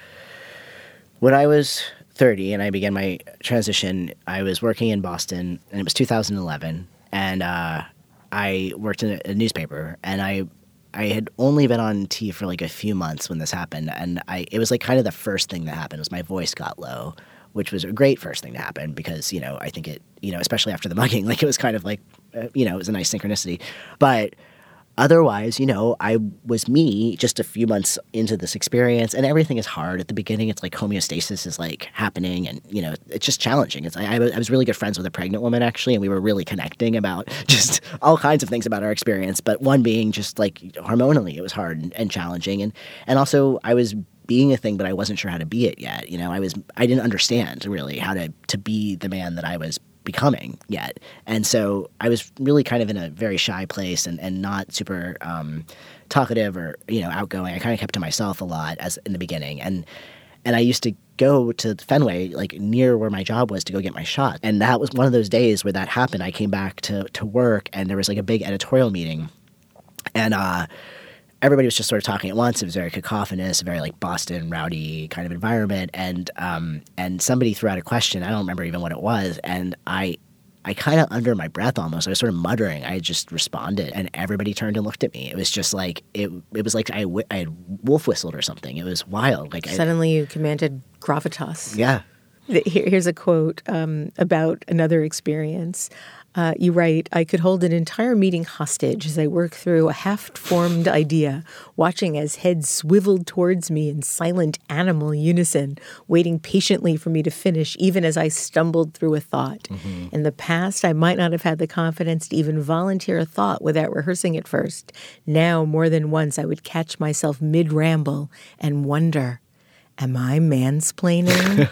when I was thirty and I began my transition, I was working in Boston, and it was two thousand eleven, and uh, I worked in a, a newspaper, and I I had only been on T for like a few months when this happened, and I it was like kind of the first thing that happened was my voice got low, which was a great first thing to happen because, you know, I think it, you know, especially after the mugging, like it was kind of like, uh, you know, it was a nice synchronicity, but otherwise, you know, I was me just a few months into this experience, and everything is hard at the beginning. It's like homeostasis is like happening, and you know, it's just challenging. It's I, I was really good friends with a pregnant woman actually, and we were really connecting about just all kinds of things about our experience. But one being just like hormonally, it was hard and, and challenging, and and also I was being a thing, but I wasn't sure how to be it yet. You know, I was I didn't understand really how to to be the man that I was becoming yet. And so I was really kind of in a very shy place and, and not super um, talkative or, you know, outgoing. I kind of kept to myself a lot as in the beginning. And and I used to go to Fenway, like near where my job was, to go get my shot. And that was one of those days where that happened. I came back to, to work and there was like a big editorial meeting. And uh everybody was just sort of talking at once. It was very cacophonous, very like Boston rowdy kind of environment. And um, and somebody threw out a question. I don't remember even what it was. And I I kind of under my breath almost, I was sort of muttering. I just responded and everybody turned and looked at me. It was just like, it It was like I, w- I had wolf whistled or something. It was wild. Like Suddenly I, you commanded gravitas. Yeah. Here, here's a quote um, about another experience. Uh, you write, I could hold an entire meeting hostage as I work through a half-formed idea, watching as heads swiveled towards me in silent animal unison, waiting patiently for me to finish, even as I stumbled through a thought. Mm-hmm. In the past, I might not have had the confidence to even volunteer a thought without rehearsing it first. Now, more than once, I would catch myself mid-ramble and wonder, am I mansplaining?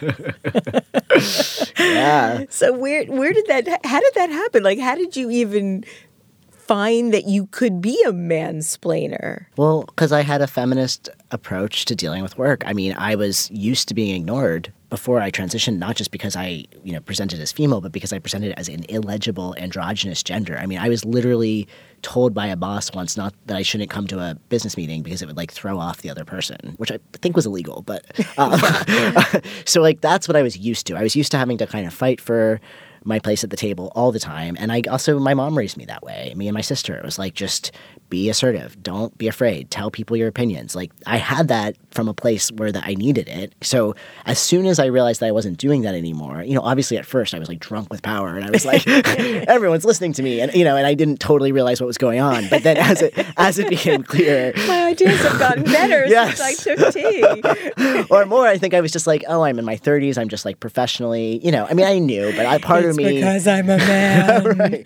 Yeah. So where where did that, how did that happen? Like, how did you even find that you could be a mansplainer? Well, because I had a feminist approach to dealing with work. I mean, I was used to being ignored before I transitioned, not just because I, you know, presented as female, but because I presented as an illegible androgynous gender. I mean, I was literally told by a boss once not that I shouldn't come to a business meeting because it would like throw off the other person, which I think was illegal. But um, so like that's what I was used to. I was used to having to kind of fight for my place at the table all the time. And I also, my mom raised me that way. Me and my sister, it was like, just be assertive. Don't be afraid. Tell people your opinions. Like I had that from a place where that I needed it. So as soon as I realized that I wasn't doing that anymore, you know, obviously at first I was like drunk with power and I was like, everyone's listening to me. And, you know, and I didn't totally realize what was going on. But then as it, as it became clear. My ideas have gotten better yes. since I took tea. Or more, I think I was just like, oh, I'm in my thirties. I'm just like professionally, you know, I mean, I knew, but I, part it's of me. because I'm a man.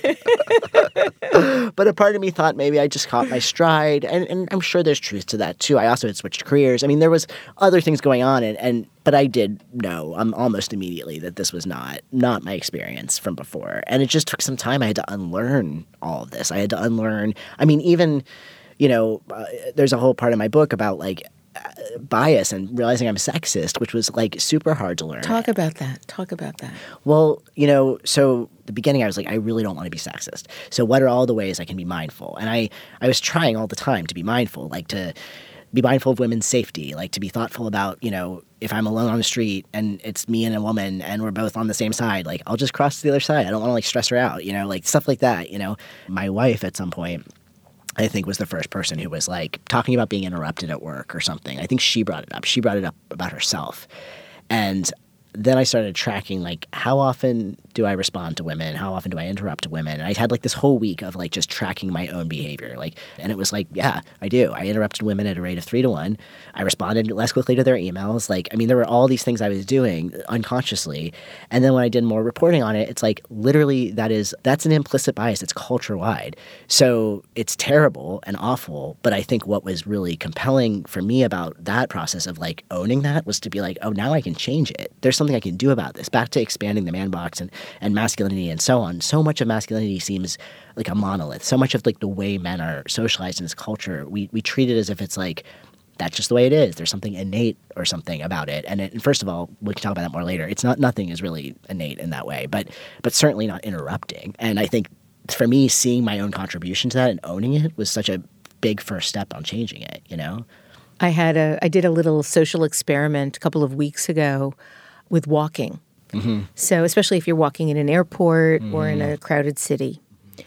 But a part of me thought maybe I just caught my stride. And, and I'm sure there's truth to that too. I also had switched careers. I mean, there was other things going on. And, and but I did know um, almost immediately that this was not not my experience from before. And it just took some time. I had to unlearn all of this. I had to unlearn. I mean, even, you know, uh, there's a whole part of my book about like uh, bias and realizing I'm sexist, which was like super hard to learn. Talk about that. Talk about that. Well, you know, so the beginning I was like, I really don't want to be sexist. So what are all the ways I can be mindful? And I, I was trying all the time to be mindful, like to be mindful of women's safety, like to be thoughtful about, you know, if I'm alone on the street and it's me and a woman and we're both on the same side, like I'll just cross to the other side. I don't want to like stress her out, you know, like stuff like that, you know. My wife at some point, I think, was the first person who was like talking about being interrupted at work or something. I think she brought it up. She brought it up about herself. And then I started tracking, like, how often do I respond to women? How often do I interrupt women? And I had like this whole week of like just tracking my own behavior. Like, and it was like, yeah, I do. I interrupted women at a rate of three to one. I responded less quickly to their emails. Like, I mean, there were all these things I was doing unconsciously. And then when I did more reporting on it, it's like literally that is, that's an implicit bias. It's culture wide. So it's terrible and awful. But I think what was really compelling for me about that process of like owning that was to be like, oh, now I can change it. There's something I can do about this. Back to expanding the man box and, and masculinity and so on. So much of masculinity seems like a monolith. So much of like the way men are socialized in this culture, we, we treat it as if it's like, that's just the way it is. There's something innate or something about it. And, it, and first of all, we can talk about that more later. It's not, nothing is really innate in that way, but, but certainly not interrupting. And I think for me, seeing my own contribution to that and owning it was such a big first step on changing it, you know? I had a, I did a little social experiment a couple of weeks ago with walking. Mm-hmm. So especially if you're walking in an airport mm. or in a crowded city.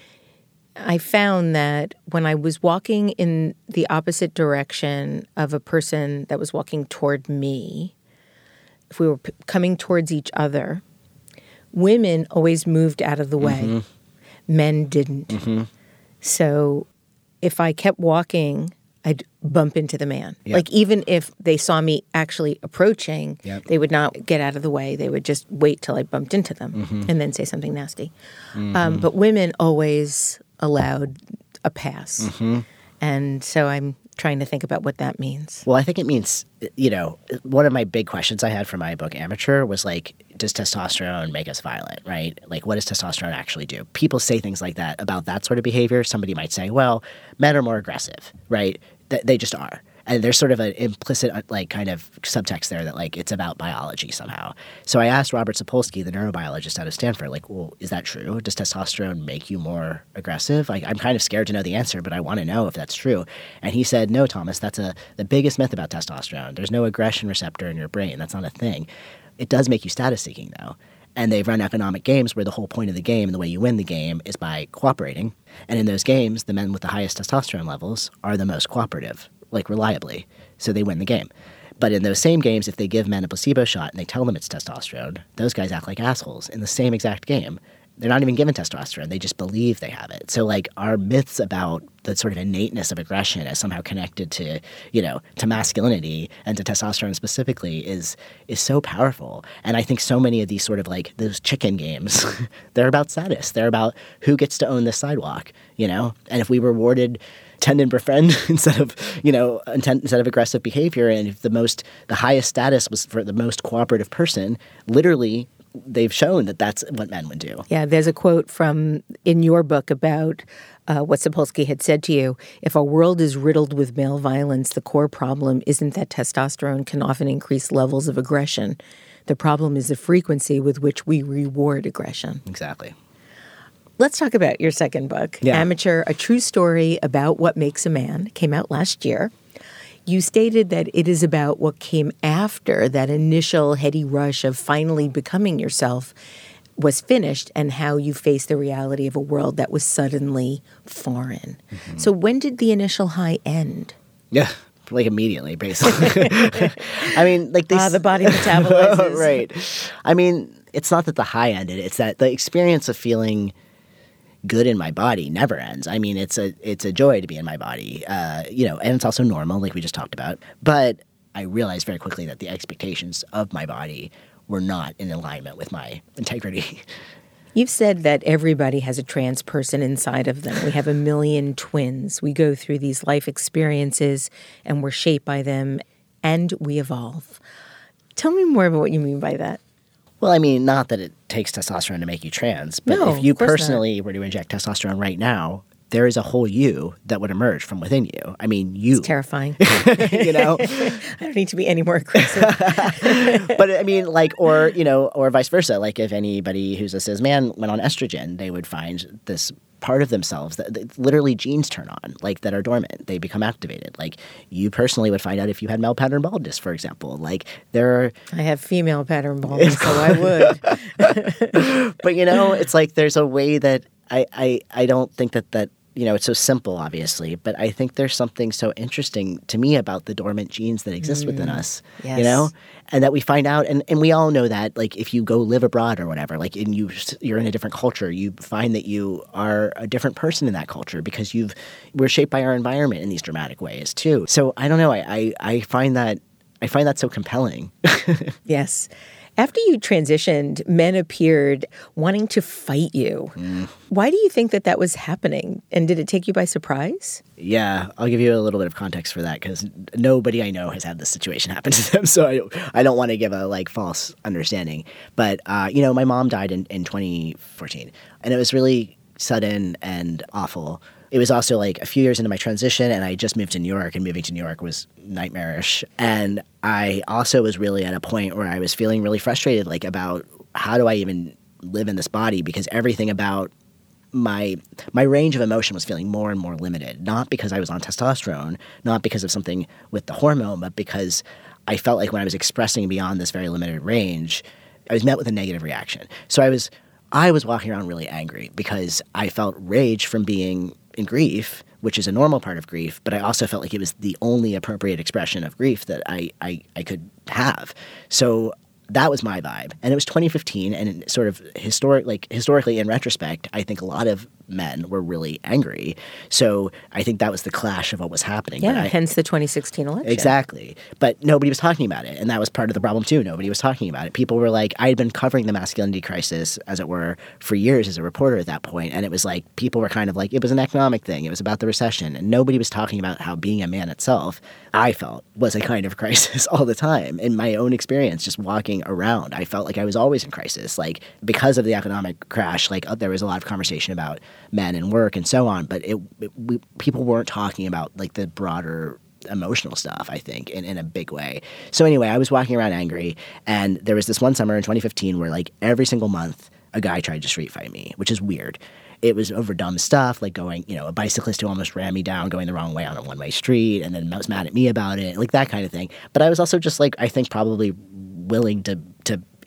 I found that when I was walking in the opposite direction of a person that was walking toward me, if we were p- coming towards each other, women always moved out of the way. Mm-hmm. Men didn't. Mm-hmm. So if I kept walking, I'd bump into the man. Yep. Like even if they saw me actually approaching, yep. they would not get out of the way. They would just wait till I bumped into them mm-hmm. and then say something nasty. Mm-hmm. Um, but women always allowed a pass. Mm-hmm. And so I'm trying to think about what that means. Well, I think it means, you know, one of my big questions I had for my book, Amateur, was like, does testosterone make us violent, right? Like, what does testosterone actually do? People say things like that about that sort of behavior. Somebody might say, well, men are more aggressive, right? Th- they just are. And there's sort of an implicit, like, kind of subtext there that, like, it's about biology somehow. So I asked Robert Sapolsky, the neurobiologist out of Stanford, like, well, is that true? Does testosterone make you more aggressive? Like, I'm kind of scared to know the answer, but I want to know if that's true. And he said, no, Thomas, that's a the biggest myth about testosterone. There's no aggression receptor in your brain. That's not a thing. It does make you status-seeking, though. And they've run economic games where the whole point of the game and the way you win the game is by cooperating. And in those games, the men with the highest testosterone levels are the most cooperative, like reliably. So they win the game. But in those same games, if they give men a placebo shot and they tell them it's testosterone, those guys act like assholes in the same exact game. They're not even given testosterone. They just believe they have it. So, like, our myths about the sort of innateness of aggression as somehow connected to, you know, to masculinity and to testosterone specifically is is so powerful. And I think so many of these sort of, like, those chicken games, they're about status. They're about who gets to own this sidewalk, you know? And if we rewarded tend and befriend instead of, you know, intent, instead of aggressive behavior, and if the most, the highest status was for the most cooperative person, literally they've shown that that's what men would do. Yeah, there's a quote from in your book about uh, what Sapolsky had said to you. If our world is riddled with male violence, the core problem isn't that testosterone can often increase levels of aggression. The problem is the frequency with which we reward aggression. Exactly. Let's talk about your second book, yeah. Amateur, A True Story About What Makes a Man. It came out last year. You stated that it is about what came after that initial heady rush of finally becoming yourself was finished and how you faced the reality of a world that was suddenly foreign. Mm-hmm. So when did the initial high end? Yeah, like immediately, basically. I mean, like this. Ah, the body metabolizes. Right. I mean, it's not that the high ended. It's that the experience of feeling good in my body never ends. I mean, it's a it's a joy to be in my body, uh, you know, and it's also normal, like we just talked about. But I realized very quickly that the expectations of my body were not in alignment with my integrity. You've said that everybody has a trans person inside of them. We have a million twins. We go through these life experiences, and we're shaped by them, and we evolve. Tell me more about what you mean by that. Well, I mean, not that it takes testosterone to make you trans, but no, if you of course personally not. were to inject testosterone right now, there is a whole you that would emerge from within you. I mean, you. It's terrifying. You know? I don't need to be any more aggressive. But I mean, like, or, you know, or vice versa. Like, if anybody who's a cis man went on estrogen, they would find this part of themselves that, that literally genes turn on, like, that are dormant. They become activated. Like, you personally would find out if you had male pattern baldness, for example. Like, there are... I have female pattern baldness, so I would. But, you know, it's like there's a way that I, I, I don't think that that, you know, it's so simple, obviously, but I think there's something so interesting to me about the dormant genes that exist mm, within us, yes. you know, and that we find out. And, and we all know that, like, if you go live abroad or whatever, like, and you, you're in a different culture, you find that you are a different person in that culture because you've, we're shaped by our environment in these dramatic ways too. So I don't know. I, I, I find that, I find that so compelling. Yes. After you transitioned, men appeared wanting to fight you. Mm. Why do you think that that was happening? And did it take you by surprise? Yeah, I'll give you a little bit of context for that because nobody I know has had this situation happen to them. So I, I don't want to give a like false understanding. But, uh, you know, my mom died in, in twenty fourteen, and it was really sudden and awful. It was also like a few years into my transition, and I just moved to New York, and moving to New York was nightmarish. And I also was really at a point where I was feeling really frustrated, like, about how do I even live in this body? Because everything about my my range of emotion was feeling more and more limited, not because I was on testosterone, not because of something with the hormone, but because I felt like when I was expressing beyond this very limited range, I was met with a negative reaction. So I was I was walking around really angry because I felt rage from being in grief, which is a normal part of grief, but I also felt like it was the only appropriate expression of grief that I, I, I could have. So that was my vibe. And it was twenty fifteen, and sort of historic, like historically in retrospect, I think a lot of men were really angry. So I think that was the clash of what was happening. Yeah, I, hence the twenty sixteen election. Exactly. But nobody was talking about it, and that was part of the problem too. Nobody was talking about it. People were like, I had been covering the masculinity crisis, as it were, for years as a reporter at that point, and it was like, people were kind of like, it was an economic thing. It was about the recession, and nobody was talking about how being a man itself, I felt, was a kind of crisis all the time. In my own experience, just walking around, I felt like I was always in crisis. Like, because of the economic crash, like, uh, there was a lot of conversation about men and work and so on, but it, it we, people weren't talking about, like, the broader emotional stuff, I think, in, in a big way. So anyway, I was walking around angry, and there was this one summer in twenty fifteen where, like, every single month a guy tried to street fight me, which is weird. It was over dumb stuff, like going, you know, a bicyclist who almost ran me down going the wrong way on a one-way street, and then was mad at me about it, like that kind of thing. But I was also just, like, I think probably willing to to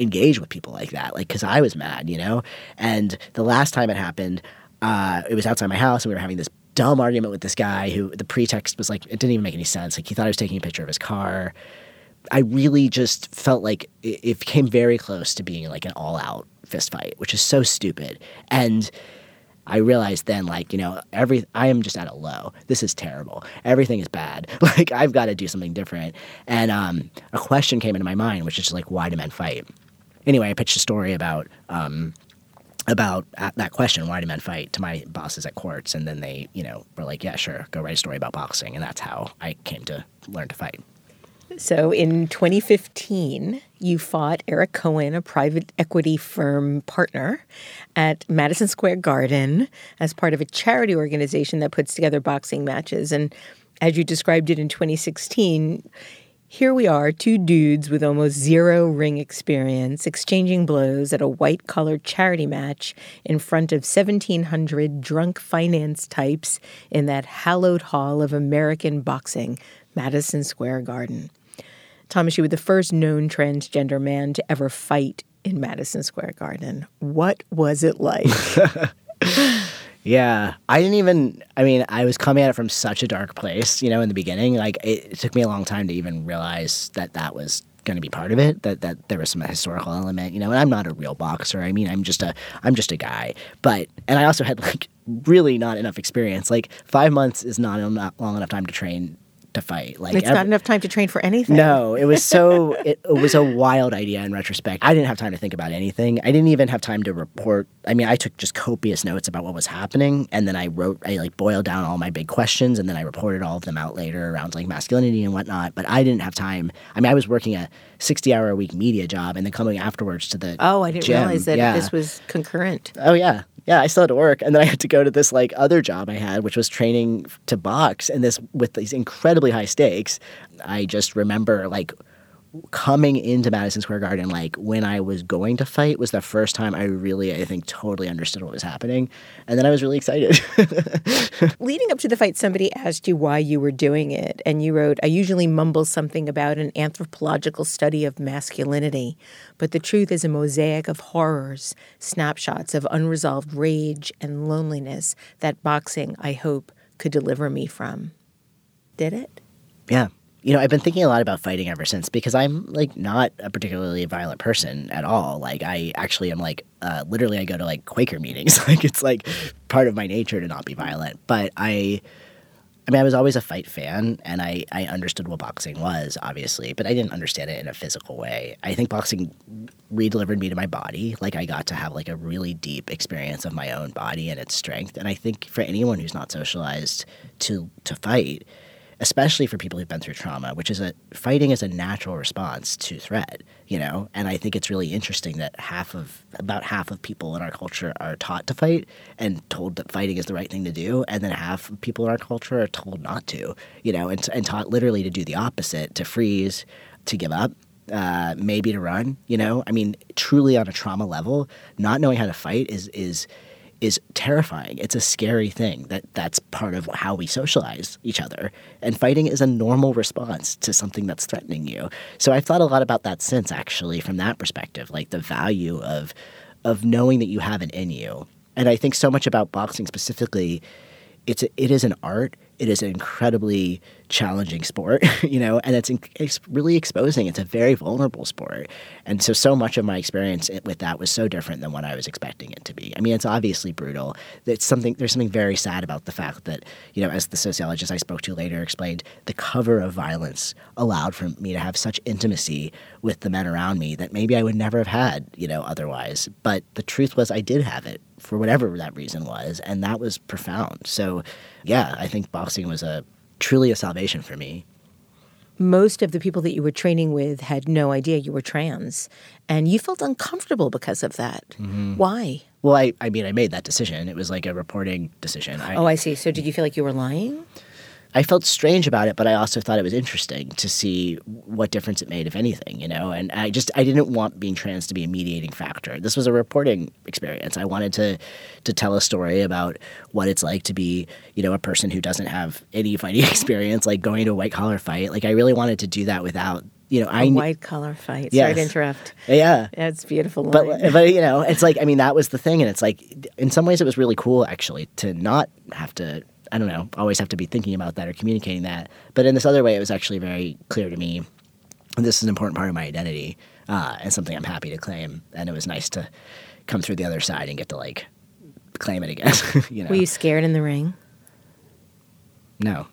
engage with people like that, like, because I was mad, you know? And the last time it happened, uh, it was outside my house, and we were having this dumb argument with this guy who the pretext was like, it didn't even make any sense. Like, he thought I was taking a picture of his car. I really just felt like it, it came very close to being like an all-out fist fight, which is so stupid. And I realized then, like, you know, every I am just at a low. This is terrible. Everything is bad. Like, I've got to do something different. And um, a question came into my mind, which is just like, why do men fight? Anyway, I pitched a story about um, about that question, why do men fight, to my bosses at Quartz, and then they, you know, were like, yeah, sure, go write a story about boxing, and that's how I came to learn to fight. So in twenty fifteen, you fought Eric Cohen, a private equity firm partner, at Madison Square Garden as part of a charity organization that puts together boxing matches. And as you described it in twenty sixteen, here we are, two dudes with almost zero ring experience, exchanging blows at a white-collar charity match in front of seventeen hundred drunk finance types in that hallowed hall of American boxing, Madison Square Garden. Thomas, you were the first known transgender man to ever fight in Madison Square Garden. What was it like? Yeah, I didn't even, I mean, I was coming at it from such a dark place, you know, in the beginning. Like, it, it took me a long time to even realize that that was going to be part of it, that that there was some historical element, you know, and I'm not a real boxer. I mean, I'm just a, I'm just a guy. But, and I also had, like, really not enough experience. Like, five months is not enough, long enough time to train to fight. Like, it's every, not enough time to train for anything. No, it was so, it, it was a wild idea in retrospect. I didn't have time to think about anything. I didn't even have time to report. I mean, I took just copious notes about what was happening, and then I wrote, I like boiled down all my big questions, and then I reported all of them out later around like masculinity and whatnot, but I didn't have time. I mean, I was working a sixty hour a week media job and then coming afterwards to the Oh, I didn't gym. realize that yeah. this was concurrent. Oh, yeah. Yeah, I still had to work, and then I had to go to this like other job I had, which was training to box, and this with these incredibly high stakes. I just remember like coming into Madison Square Garden, like when I was going to fight was the first time I really, I think, totally understood what was happening, and then I was really excited. Leading up to the fight, somebody asked you why you were doing it, and you wrote, "I usually mumble something about an anthropological study of masculinity, but the truth is a mosaic of horrors, snapshots of unresolved rage and loneliness that boxing, I hope, could deliver me from." Did it? Yeah. You know, I've been thinking a lot about fighting ever since, because I'm, like, not a particularly violent person at all. Like, I actually am, like, uh, literally I go to, like, Quaker meetings. Like, it's, like, part of my nature to not be violent. But I, I mean, I was always a fight fan, and I, I understood what boxing was, obviously, but I didn't understand it in a physical way. I think boxing re-delivered me to my body. Like, I got to have, like, a really deep experience of my own body and its strength. And I think for anyone who's not socialized to to fight, especially for people who've been through trauma, which is a fighting is a natural response to threat, you know? And I think it's really interesting that half of, about half of people in our culture are taught to fight and told that fighting is the right thing to do. And then half of people in our culture are told not to, you know, and, and taught literally to do the opposite, to freeze, to give up, uh, maybe to run, you know? I mean, truly on a trauma level, not knowing how to fight is, is, is terrifying. It's a scary thing that that's part of how we socialize each other. And fighting is a normal response to something that's threatening you. So I've thought a lot about that since, actually, from that perspective, like the value of of knowing that you have it in you. And I think so much about boxing specifically, it's a, it is an art. It is an incredibly challenging sport, you know, and it's, it's really exposing. It's a very vulnerable sport. And so, so much of my experience with that was so different than what I was expecting it to be. I mean, it's obviously brutal. It's something, there's something very sad about the fact that, you know, as the sociologist I spoke to later explained, the cover of violence allowed for me to have such intimacy with the men around me that maybe I would never have had, you know, otherwise. But the truth was I did have it for whatever that reason was, and that was profound. So, yeah, I think boxing was a truly a salvation for me. Most of the people that you were training with had no idea you were trans, and you felt uncomfortable because of that. Mm-hmm. Why? Well, I, I mean, I made that decision. It was like a reporting decision. I, oh, I see. So did you feel like you were lying? I felt strange about it, but I also thought it was interesting to see what difference it made, if anything, you know? And I just, I didn't want being trans to be a mediating factor. This was a reporting experience. I wanted to to tell a story about what it's like to be, you know, a person who doesn't have any fighting experience, like going to a white-collar fight. Like, I really wanted to do that without, you know, I A kn- white collar fight. Yes. Sorry to interrupt. Yeah. That's beautiful. But, line. but, you know, it's like, I mean, that was the thing. And it's like, in some ways it was really cool, actually, to not have to, I don't know, always have to be thinking about that or communicating that. But in this other way, it was actually very clear to me, and this is an important part of my identity, uh, and something I'm happy to claim. And it was nice to come through the other side and get to, like, claim it again. you know? Were you scared in the ring? No.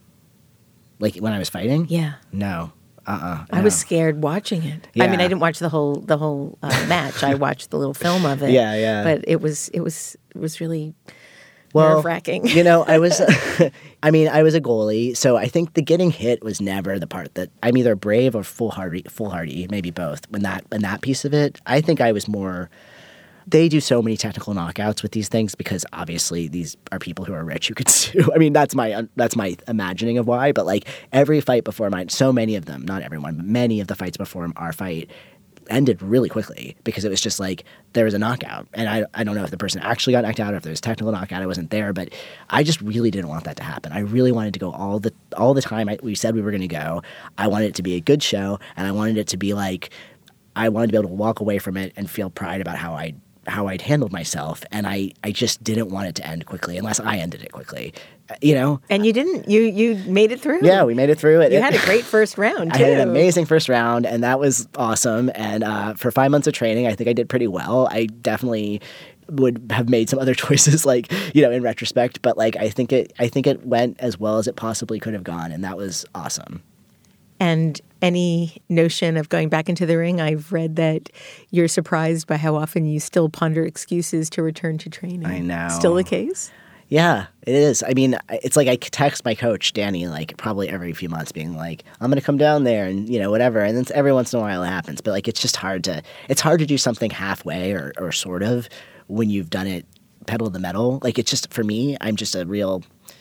Like, when I was fighting? Yeah. No. Uh-uh. I no. was scared watching it. I mean, Yeah. I didn't watch the whole the whole uh, match. I watched the little film of it. Yeah, yeah. But it was it was it was really well, nerve-wracking. you know, I was, I mean, I was a goalie, so I think the getting hit was never the part that I'm either brave or foolhardy, foolhardy, maybe both. When that, when that piece of it, I think I was more. They do so many technical knockouts with these things because obviously these are people who are rich who could sue. I mean, that's my that's my imagining of why. But like every fight before mine, so many of them, not everyone, but many of the fights before our fight ended really quickly because it was just like there was a knockout. And I I don't know if the person actually got knocked out or if there was technical knockout. I wasn't there, but I just really didn't want that to happen. I really wanted to go all the all the time I, we said we were going to go. I wanted it to be a good show, and I wanted it to be like I wanted to be able to walk away from it and feel pride about how I how I'd handled myself, and I, I just didn't want it to end quickly unless I ended it quickly, you know? And you didn't. You you made it through. Yeah, we made it through it. You It- had a great first round, I too. had an amazing first round, and that was awesome. And uh, for five months of training, I think I did pretty well. I definitely would have made some other choices, like, you know, in retrospect, but like I think it I think it went as well as it possibly could have gone, and that was awesome. And any notion of going back into the ring? I've read that you're surprised by how often you still ponder excuses to return to training. I know. Still the case? Yeah, it is. I mean, it's like I text my coach, Danny, like probably every few months being like, I'm going to come down there and, you know, whatever. And then every once in a while it happens. But like, it's just hard to, it's hard to do something halfway or, or sort of when you've done it pedal to the metal. Like, it's just, for me, I'm just a real,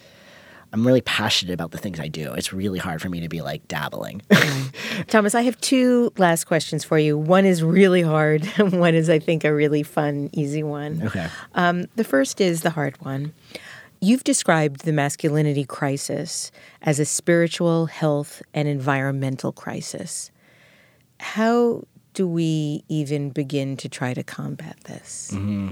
I'm really passionate about the things I do. It's really hard for me to be like dabbling. Thomas, I have two last questions for you. One is really hard. One is, I think, a really fun, easy one. Okay. Um, the first is the hard one. You've described the masculinity crisis as a spiritual, health, and environmental crisis. How do we even begin to try to combat this? Mm-hmm.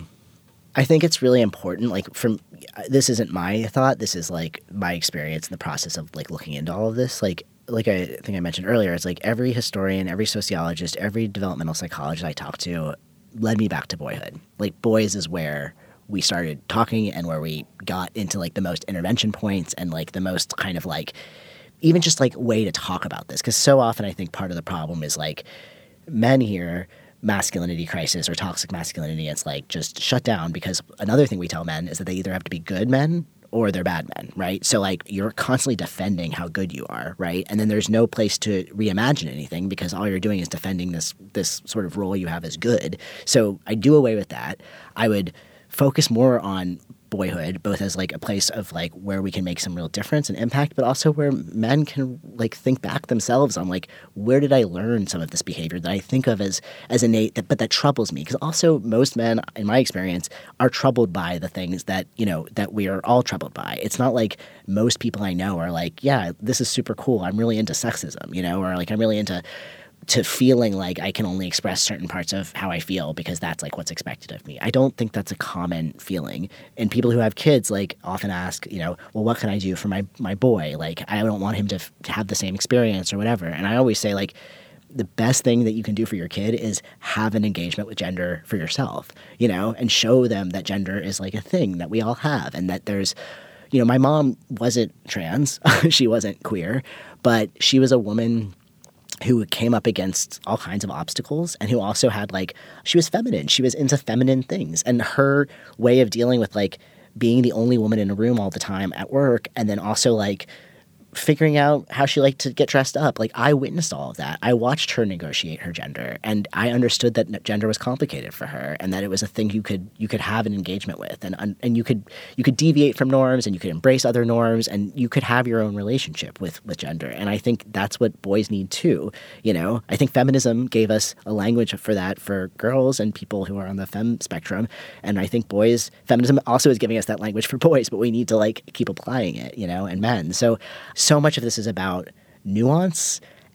I think it's really important, like, from, this isn't my thought, this is, like, my experience in the process of, like, looking into all of this. Like, like I think I mentioned earlier, it's like every historian, every sociologist, every developmental psychologist I talked to led me back to boyhood. Like, boys is where we started talking and where we got into, like, the most intervention points and, like, the most kind of, like, even just, like, way to talk about this. Because so often I think part of the problem is, like, men here masculinity crisis or toxic masculinity, it's like just shut down, because another thing we tell men is that they either have to be good men or they're bad men, right? So like you're constantly defending how good you are, right? And then there's no place to reimagine anything because all you're doing is defending this this sort of role you have as good. So I do away with that. I would focus more on boyhood, both as like a place of like where we can make some real difference and impact, but also where men can like think back themselves on like, where did I learn some of this behavior that I think of as as innate, that, but that troubles me? Because also most men, in my experience, are troubled by the things that, you know, that we are all troubled by. It's not like most people I know are like, yeah, this is super cool. I'm really into sexism, you know, or like I'm really into to feeling like I can only express certain parts of how I feel because that's like what's expected of me. I don't think that's a common feeling. And people who have kids like often ask, you know, well, what can I do for my, my boy? Like, I don't want him to, f- to have the same experience or whatever. And I always say like, the best thing that you can do for your kid is have an engagement with gender for yourself, you know, and show them that gender is like a thing that we all have and that there's, you know, my mom wasn't trans, she wasn't queer, but she was a woman who came up against all kinds of obstacles and who also had like, she was feminine. She was into feminine things. And her way of dealing with like being the only woman in a room all the time at work and then also like figuring out how she liked to get dressed up. Like I witnessed all of that. I watched her negotiate her gender and I understood that gender was complicated for her and that it was a thing you could you could have an engagement with and and you could you could deviate from norms and you could embrace other norms and you could have your own relationship with with gender. And I think that's what boys need too. You know, I think feminism gave us a language for that for girls and people who are on the femme spectrum. And I think boys, feminism also is giving us that language for boys, but we need to like keep applying it, you know, and men. So So much of this is about nuance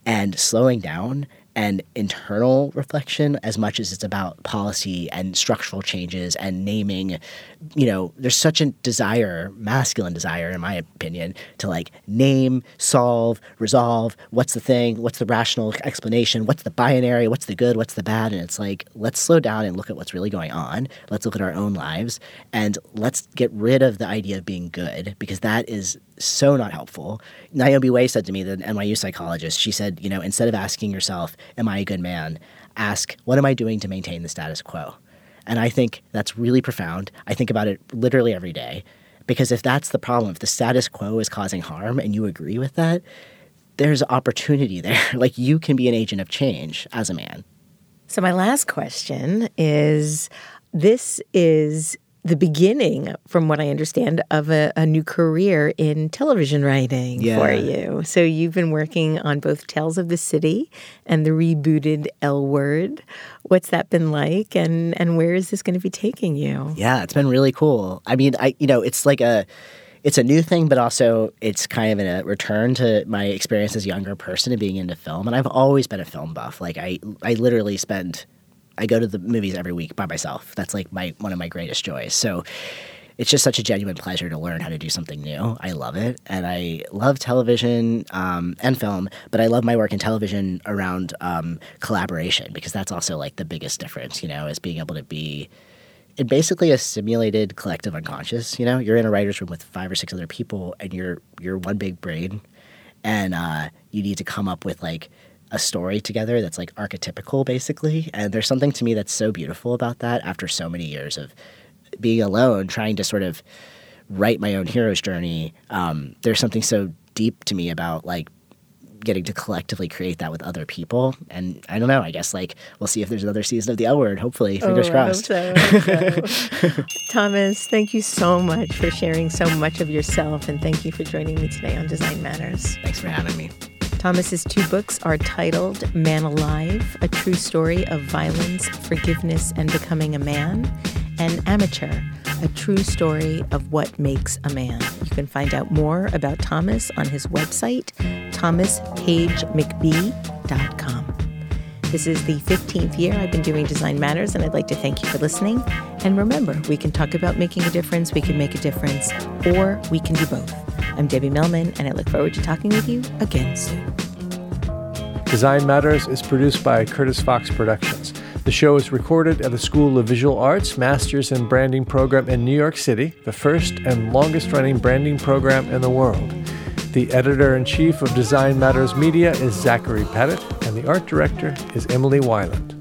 and slowing down and internal reflection as much as it's about policy and structural changes and naming. You know, there's such a desire, masculine desire, in my opinion, to like name, solve, resolve. What's the thing? What's the rational explanation? What's the binary? What's the good? What's the bad? And it's like, let's slow down and look at what's really going on. Let's look at our own lives and let's get rid of the idea of being good, because that is so not helpful. Naomi Way said to me, the N Y U psychologist, she said, you know, instead of asking yourself, am I a good man? Ask, what am I doing to maintain the status quo? And I think that's really profound. I think about it literally every day, because if that's the problem, if the status quo is causing harm and you agree with that, there's opportunity there. Like, you can be an agent of change as a man. So my last question is, this is the beginning, from what I understand, of a, a new career in television writing yeah. for you. So you've been working on both Tales of the City and the rebooted L Word. What's that been like, and, and where is this going to be taking you? Yeah, it's been really cool. I mean, I you know, it's like a it's a new thing, but also it's kind of a return to my experience as a younger person and being into film. And I've always been a film buff. Like I I literally spend I go to the movies every week by myself. That's like my one of my greatest joys. So it's just such a genuine pleasure to learn how to do something new. I love it. And I love television um, and film, but I love my work in television around um, collaboration, because that's also like the biggest difference, you know, is being able to be in basically a simulated collective unconscious. You know, you're in a writer's room with five or six other people and you're, you're one big brain, and uh, you need to come up with like a story together that's like archetypical, basically. And there's something to me that's so beautiful about that after so many years of being alone, trying to sort of write my own hero's journey. Um, there's something so deep to me about like getting to collectively create that with other people. And I don't know, I guess like we'll see if there's another season of the L Word, hopefully. Fingers oh, crossed. I hope so. I hope so. Thomas, thank you so much for sharing so much of yourself, and thank you for joining me today on Design Matters. Thanks for having me. Thomas's two books are titled Man Alive, A True Story of Violence, Forgiveness, and Becoming a Man, and Amateur, A True Story of What Makes a Man. You can find out more about Thomas on his website, thomas page mcbee dot com. This is the fifteenth year I've been doing Design Matters, and I'd like to thank you for listening. And remember, we can talk about making a difference, we can make a difference, or we can do both. I'm Debbie Millman, and I look forward to talking with you again soon. Design Matters is produced by Curtis Fox Productions. The show is recorded at the School of Visual Arts Masters in Branding program in New York City, the first and longest-running branding program in the world. The editor-in-chief of Design Matters Media is Zachary Pettit, and the art director is Emily Weiland.